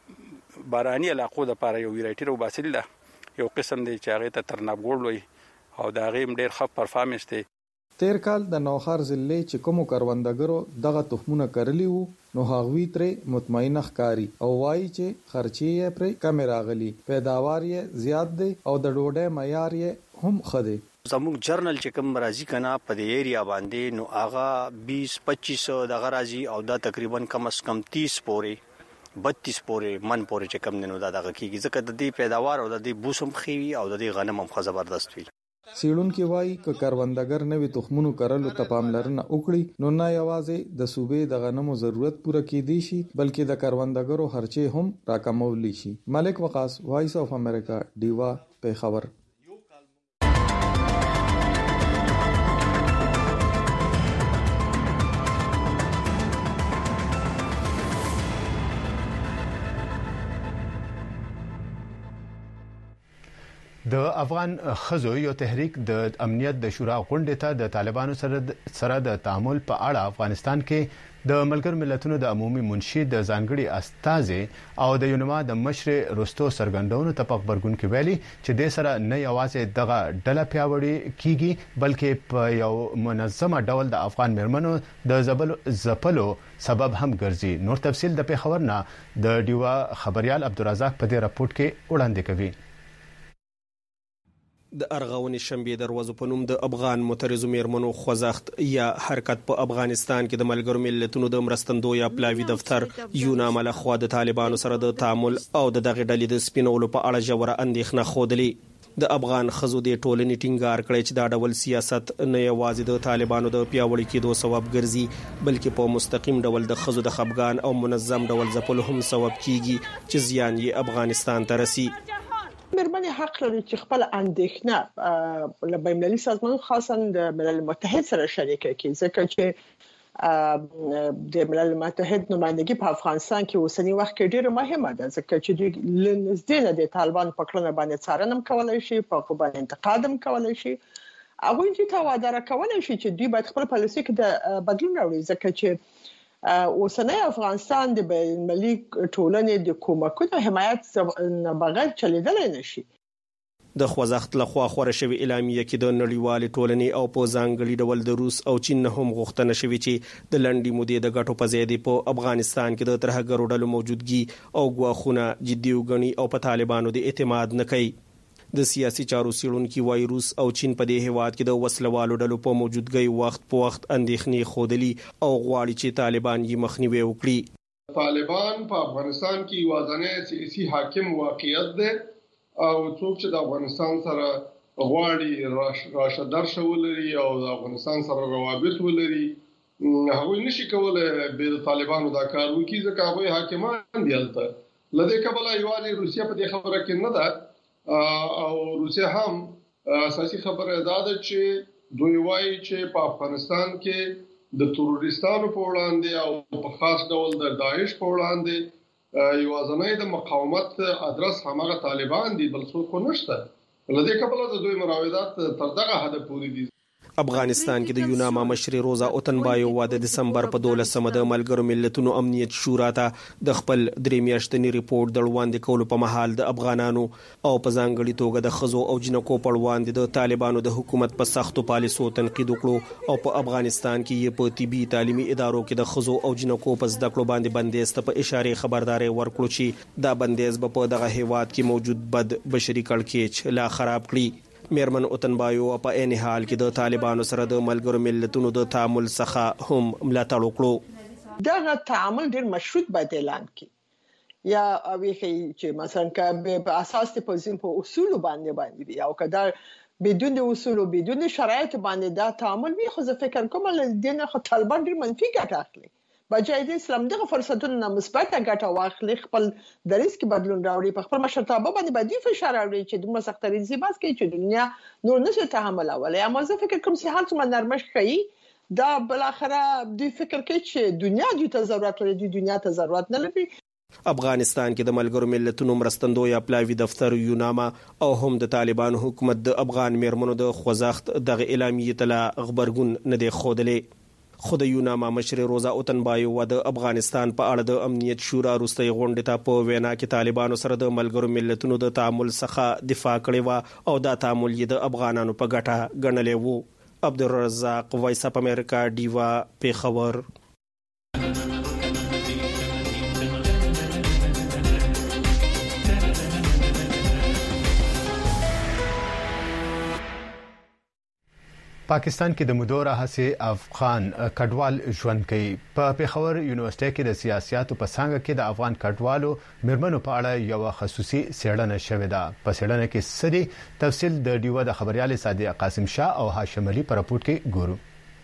د باراني علاقو د لپاره یو ریټ رو باسل ده یو قسم دی چې هغه ته ترناب ګول وي او دا غیم ډیر ښه پرفارمنس دی. تیر کال د نوخار ضلع چې کوم کروندګرو دغه تخمونه کړلی وو نو هغوی ترې مطمئن ښکاری او وایي چې خرچي یې پر کم راغلی، پیداوار یې زیات دی او د ډوډۍ معیار یې هم ښه دی. زموږ جرنل چې کوم راځي کنه په دې ایریا باندې نو هغه بیس پچیس د غراځي او دا تقریبا کم از کم تیس پورې بتیس پورې من پورې چې کم نه دا دغه کیږي ځکه د دې پیداوار او د دې بوسم خوي او د دې غنم هم ښه زبردست وي. سیړونکو وايي ک کروندګر نوې تخمونو کرلو ته پاملرنه وکړي نو نه یوازې د صوبې د غنمو ضرورت پوره کیدی شي بلکې د کروندګرو خرچه هم راکمول شي. ملک وقاص، وایس اف امریکا، دیوا، پیښور. د افغان خزو یو تحریک د امنیت د شورا غونډې ته د طالبانو سره سره د تعامل په اړه افغانستان کې د ملګر ملتونو د عمومي منشي د ځانګړي استازي او د یونما د مشر رستو سرګندونو ته په خبرګون کې ویلي چې د سره نه یوازې دغه ډله پیاوړي کیږي بلکې په یو منظمه ډول د افغان مرمنو د زبل زپلو سبب هم ګرځي. نور تفصيل د پیښور نه د ډیوا خبريال عبدالرزاق په دې راپورټ کې وړاندې کوي. د ارغونې شنبې دروازو په نوم د افغان معترضو میرمنو خوځښت یا حرکت په افغانستان کې د ملګرو ملتونو د مرستندوی یا پلاوي دفتر یوناما له خوا د طالبانو سره د تعامل او د دغه ډلې د سپینولو په اړه ژوره اندېښنه ښودلې. د افغان خزو د ټولنې ټینګار کړی چې دا ډول سیاست نه یوازې د طالبانو د پیاوړي کېدو سبب ګرځي بلکې په مستقیم ډول د خزو د خپګان او منظم ډول ځپلو هم سبب کیږي چې زیان یې افغانستان ته رسي. مرمنې حق لري چې خپل اندېښنه له بین‌المللي سازمان خاصه د ملل متحد سره شریک کړي ځکه چې د ملل متحد نمائندګي په افغانستان کې اوسنی وخت کې ډیره مهمه ده ځکه چې دوی لنځدې نه د طالبان په کړنه باندې څارنه کولای شي په خو باندې انتقاد هم کولای شي او دوی ته وعده راکولای شي چې دوی باید خپل پالیسي کې د بدلون راوړي ځکه چې اوسنی افغانستان د بین‌المللي ټولنې د کومکونو حمایت نه بغیر چلیدلای نشي. د خوځښت لخوا خور شوی اعلامیه کې د نړیوال ټولنې او په ځانګړي ډول د روس او چین نه هم غوښتنه شوې چې د لنډي مودې د ګټو په ځای دی په افغانستان کې د ترهګرو ډلو موجودګي او غواخونه جدي وګڼي او په طالبانو د اعتماد نه کوي. د سیاسي چارو څېړونکي وایي روس او چین په دې هیواد کې د وسلوالو ډلو په موجودګۍ وخت په وخت اندېښنې ښودلي او غواړي چې طالبان یې مخنیوي وکړي. طالبان په افغانستان کې یوازینی سیاسي حاکم واقعیت دی او څوک چې د افغانستان سره غواړي راشه درشه ولري او د افغانستان سره روابط ولري هغه نشي کولای به د طالبانو دا کار وکړي ځکه هغه حاکمان دي هلته لدې کبله یوازې روسیا په دې خبره کې نه ده او روسیا هم اساسي خبره ده چې دوی وایي چې په افغانستان کې د تروریستانو په وړاندې او په خاص ډول د داعش په وړاندې یوازینی د مقاومت ادرس همغه طالبان دي بل څوک نشته لدې کبله د دوی مراودات تر دغه حد پورې دي افغانستان کې د یوناما مشر روزا اوتنبایو واده دسمبر په دولسمه د ملګرو ملتونو امنیت شورا ته د خپل درې میاشتنی ریپورت د وړاندې کولو په محل د افغانانو او په ځانګړي توګه د خزو او جنکو په وړاندې د طالبانو د حکومت په سختو پالیسو تنقید وکړو او په افغانستان کې یې په طبي تعلیمي ادارو کې د خزو او جنکو په زده کړو باندې بندیز ته په اشاره خبرداري ورکړو چې دا بندیز په دغه هیواد کې موجود بد بشري کړکېچ لا خراب کړي میرمن اوتنبایو په عین حال کې د طالبانو سره د ملګرو ملتونو د تعامل څخه هم ملاتړ وکړو دا تعامل ډیر مشروط باید اعلان کړي یا اوی چې مثلا که په اساس د پوزیم په اصول باندې باندې او کدا بدون د اصول او بدون شرایط باندې دا تعامل وي خو زه فکر کوم لدينه خو طالبان ډیر منفي ګټه اخلي بجای د اسلام دغه فرصتونو نه مثبت ګټه واخلي خپل د ریسک بدلون راوړي په خپل مشرتابه باندې باندې فشار راوړي چې د مسخ تریزي باس کې چې دنیا نور نشي تحمل اولای اما زه فکر کوم چې هر څومره نرمش کوي دا بل اخره د فکر کوي چې دنیا د ضرورت لري د دنیا ته ضرورت نه لري افغانستان کې د ملګرو ملتونو مرستندوی اپلاوی دفتر یوناما او هم د طالبان حکومت د افغان میرمنو د خوځښت دغه اعلامیه تل غبرګون نه دی خوده خود یوناما مشر روزا اوتنبایو و د افغانستان په اړه د امنیت شورا وروستۍ غونډې ته په وینا کې طالبانو سره د ملګرو ملتونو د تعامل څخه دفاع کړې و او دا تعامل یې د افغانانو په ګټه ګڼلې وو عبدالرزاق وایس اپ امریکا دیوا پیښور پاکستان کې د مدوره هڅه افغان کډوال ژوند کوي په پیښور یونیورسيټي کې د سیاستو په څنګه کې د افغان کډوالو مرمنو په اړه یو خصوصي څېړنه شوې ده په څېړنه کې سړي تفصیل د ډیوا د خبريال صادق قاسم شاه او هاشم علي په راپورټ کې ګورو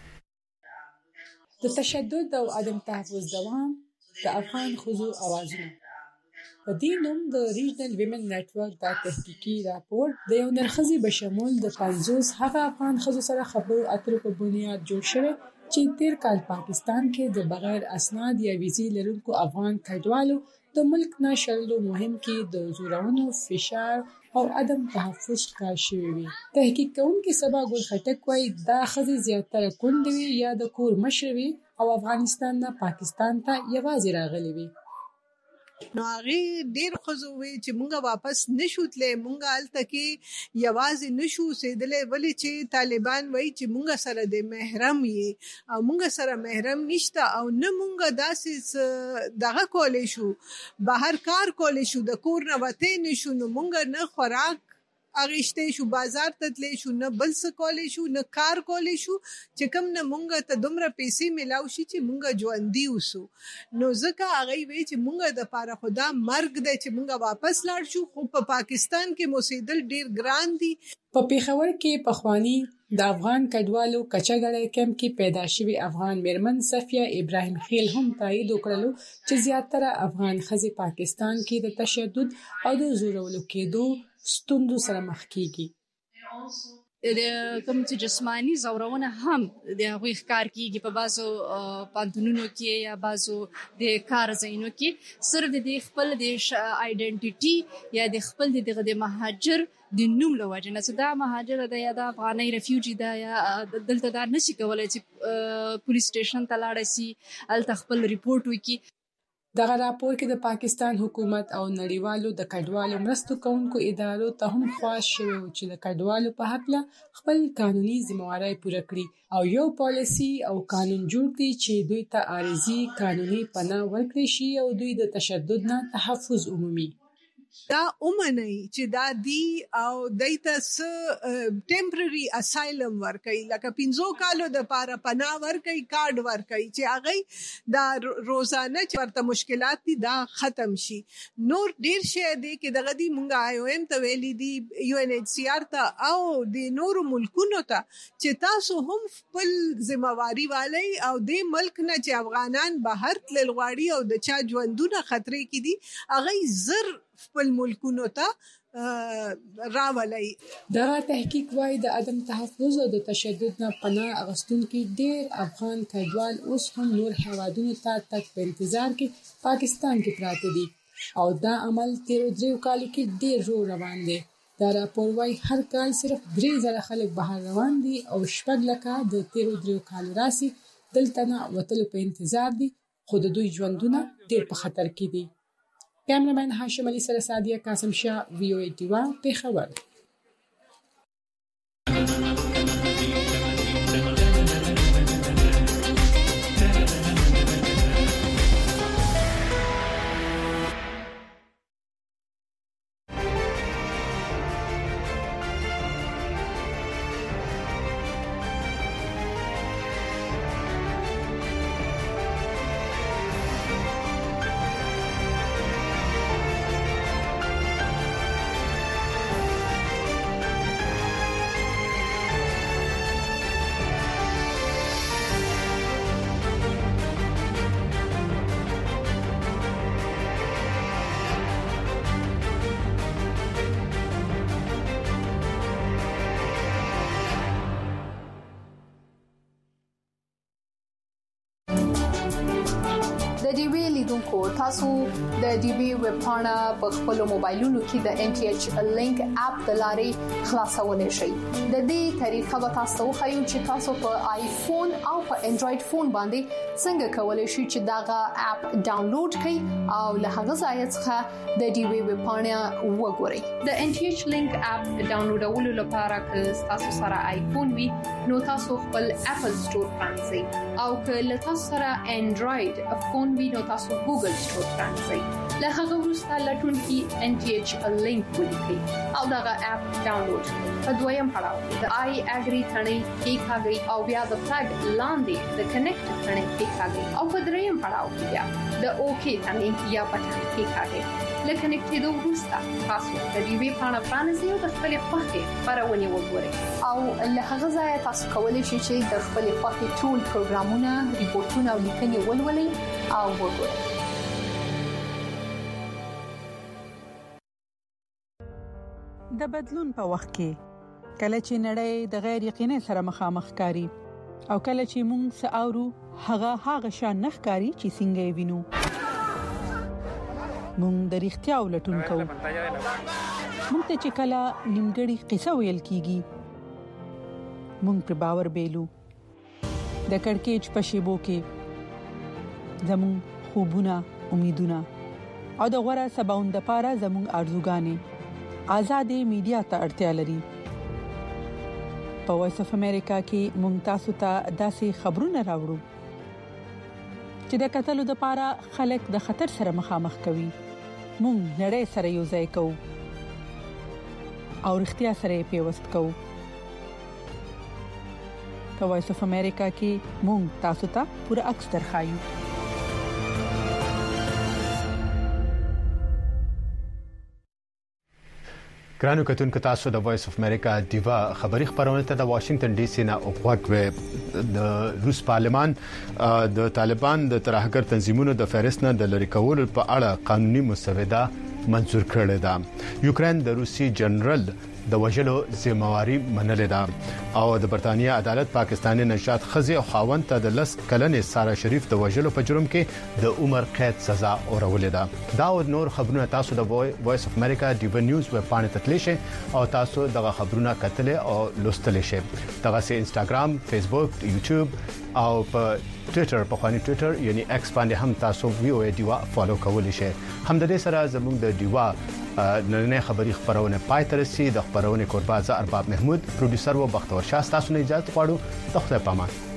د تشدد او عدم تحفظ دوام د افغان خزو اوازونه په دې نوم د ریجنل ویمن نتورک د تحقیقي راپور د یو نرخزي بشمول د پنځوس هغه افغان خزو سره خبرو اترو په بنیاد جوړ شوی چې تیر کال پاکستان کې د بغیر اسناد یا ویزې لرونکو افغان کډوالو د ملک نه شړلو مهم کې د زورونو فشار او عدم تحفظ کار شوی وي تحقیق کوونکي سبا ګل خټک وایي دا خزي زیاتره کندوي یا د کور مشروي او افغانستان نه پاکستان ته یوازې راغلي وي نو هغه ډیر خوځوي چې مونږه واپس نشو تلې مونږه الته کې یوازې نشو سیدلې ولې چې طالبان وایي چې مونږه سره د محرم یې او مونږه سره محرم نشته او نه مونږه داسې دغه کولې شو بهر کار کولې شو د کور نه وته نشو نو مونږه نه خوراک اغشته شو بازار ته تلې شو نه بل څه کولې شو نه کار کولې شو چې کوم نه مونږه ته دومره پیسې ملاو شي چې مونږه ژوندۍ اوسو نو ځکه هغه وی چې مونږه د پاره خدا مرګ دی چې مونږه واپس لاړ شو خو په پاکستان کې موسیدل ډیر ګران دي په پیښور کې پخوانی د افغان کډوالو کچاګړې کیمپ کې پیدا شوی افغان میرمن صفیه ابراهیم خیل هم تایید وکړلو چې زیاتره افغان خزي پاکستان کې د تشدد او د زورولو کېدو ستوندو سره مخ کیږي د کوم چې جسمانی زورونه هم د هغوی ښکار کیږي په بازو پانتونونو کې یا بازو د کار ځایونو کې صرف د خپل د آیډنټیټي یا د خپل د مهاجر د نوم له وجه نه دا مهاجر د یا د افغاني ریفیوجی دا یا دلته دا نشي کولای چې پولیس سټیشن ته لاړ شي الته خپل ریپورت وکړي دغه راپور کې د پاکستان حکومت او نړیوالو د کډوالو مرستو کوونکو ادارو ته هم خواهش شوی و چې د کډوالو په حق له خپل قانوني ذمہواری پوره کړي او یو پالیسی او قانون جوړ کړي چې دوی ته عارضي قانوني پناه ورکړي شي او دوی د تشدد نه تحفظ عمومي دا اومني چې دا دی او دایته س ټمپرری اسایلم ورکړي لکه پنځو کالو د پاره پناه ورکړي کارت ورکړي چې هغه دا روزانه چې ورته مشکلات دي دا ختم شي. نور ډیر شي دي کې دغه دی مونږه آی او ایم ته ویلي دي یو ان ایچ سی آر ته او د نور ملکونو ته چې تاسو هم خپل ذمہواری والي او د ملک نه چې افغانان بهر تلل غواړي او د چا ژوندونه خطرې کې دي هغه زر خپل ملکونو ته راولي. دا تحقیق وايي د عدم تحفظ او د تشدد نه پناه اغستونکو ډیر افغان کډوال اوس هم نور هوادونو ته تک په انتظار کې پاکستان کې پراته دي او دا عمل تیر دریو کالو کې ډیر رو روان دي. دا راپور وايي هر کال صرف درې زره خلک بهر روان دي او شپږ لکه د تیر دریو کالو راسي دلته نه وتلو په انتظار دي خو د دوی ژوندونه ډیر په خطر کې دي. کیمرمن هاشم علي سره سادیه قاسم شاه وی او ای ټیوا پیښور. د ډي وی لیدونکو تاسو د ډي وی ویب پاڼه په خپل موبایلونو کې د ان ټي ایچ لینک اپ د لارې خلاصولای شئ. د دې طریقه به تاسو خو چې تاسو په آیفون او په انډراید فون باندې څنګه کولای شئ چې داغه اپ ډاونلوډ کړئ او له هغه ځای څخه د ډي وی ویب پاڼه وګورئ. د ان ټي ایچ لینک اپ ډاونلوډولو لپاره که تاسو سره آیفون وي نو تاسو خپل اپل سٹور پرانځئ او که له تاسو سره انډراید فون وي نو تاسو ګوګل سٹور پرانځئ. له هغه وروسته لټون کې ان ټي ایچ لینک ولیکئ او دغه اپ ډاونلوډ کړئ. په دویم پړاو د آی اګری ثنې کې کاږي او بیا د فلګ لاندې د کنیکټ ثنې کې کاږي او په دریم پړاو کې بیا د اوکی ثنې یا بټن کې کاږي. لکه کنیکټ دوه وروسته تاسو د ډي وی پاڼه پرانځئ او د خپل خوښې خبرونه وګورئ او له هغه ځای تاسو کولی شئ چې د خپل خوښې ټول پروګرامونه ریپورتونه او لیکنې ولولئ او وګورئ. د بدلون په وخت کې کله چې نړۍ د غیر یقیني سره مخامخ کاری او کله چې موږ ساورو هغه هغه شان نخکاری چې څنګه وینو موږ د اړتیا ولټون کوو. موږ ته چې کله نیمګړی قصه ویل کیږي موږ پر باور بیلو. د کڑکېچ په شیبو کې زموږ خوبونه امیدونه او د غوړه سباوند لپاره زموږ ارزوګانې آزادې میډیا ته اړتیا لري. په وایس اف امریکا کې مونږ تاسو ته داسې خبرونه راوړو چې د قتلو د لپاره خلک د خطر سره مخامخ کوي. مونږ نړۍ سره یو ځای کوو او اړتیا سره پیوست کوو. په وایس اف امریکا کې مونږ تاسو ته پوره عکس درخایو. ګرانو کتونکو تاسو د وایس اف امریکا دیوا خبری خبرونه ته د واشنگټن ډي سي نه اوغوږ د روس پارلمان د طالبان د ترهګر تنظیمونو د فهرست نه د لری کولو په اړه قانوني مسوده منزور کړې ده. یوکرين د روسي جنرال د وژلو ذمہواری منلې ده او د برتانیا عدالت پاکستاني نژاد خزي او خاوند ته د لس کلنې سارا شریف د وژلو په جرم کې د عمر قید سزا اورولې ده. دا او نور خبرونه تاسو د وایس اف امریکا ډیو نیوز ویب پاڼې ته تللی شئ او تاسو دغه خبرونه کتل او لوستل شئ. دغه سي انستګرام، فیسبوک، یوټیوب او په ټوئیټر په خواني ټوئیټر یعنی ایکس باندې هم تاسو وی او ای ډیوا فالو کولی شئ. هم د دې سره زموږ د ډیوا نن خبری خبرونه پای تر رسید. د خبرونه قربان ز ارباب محمود پروډوسر و بختور شاه تاسو نه اجازه غواړو. د خپل پامان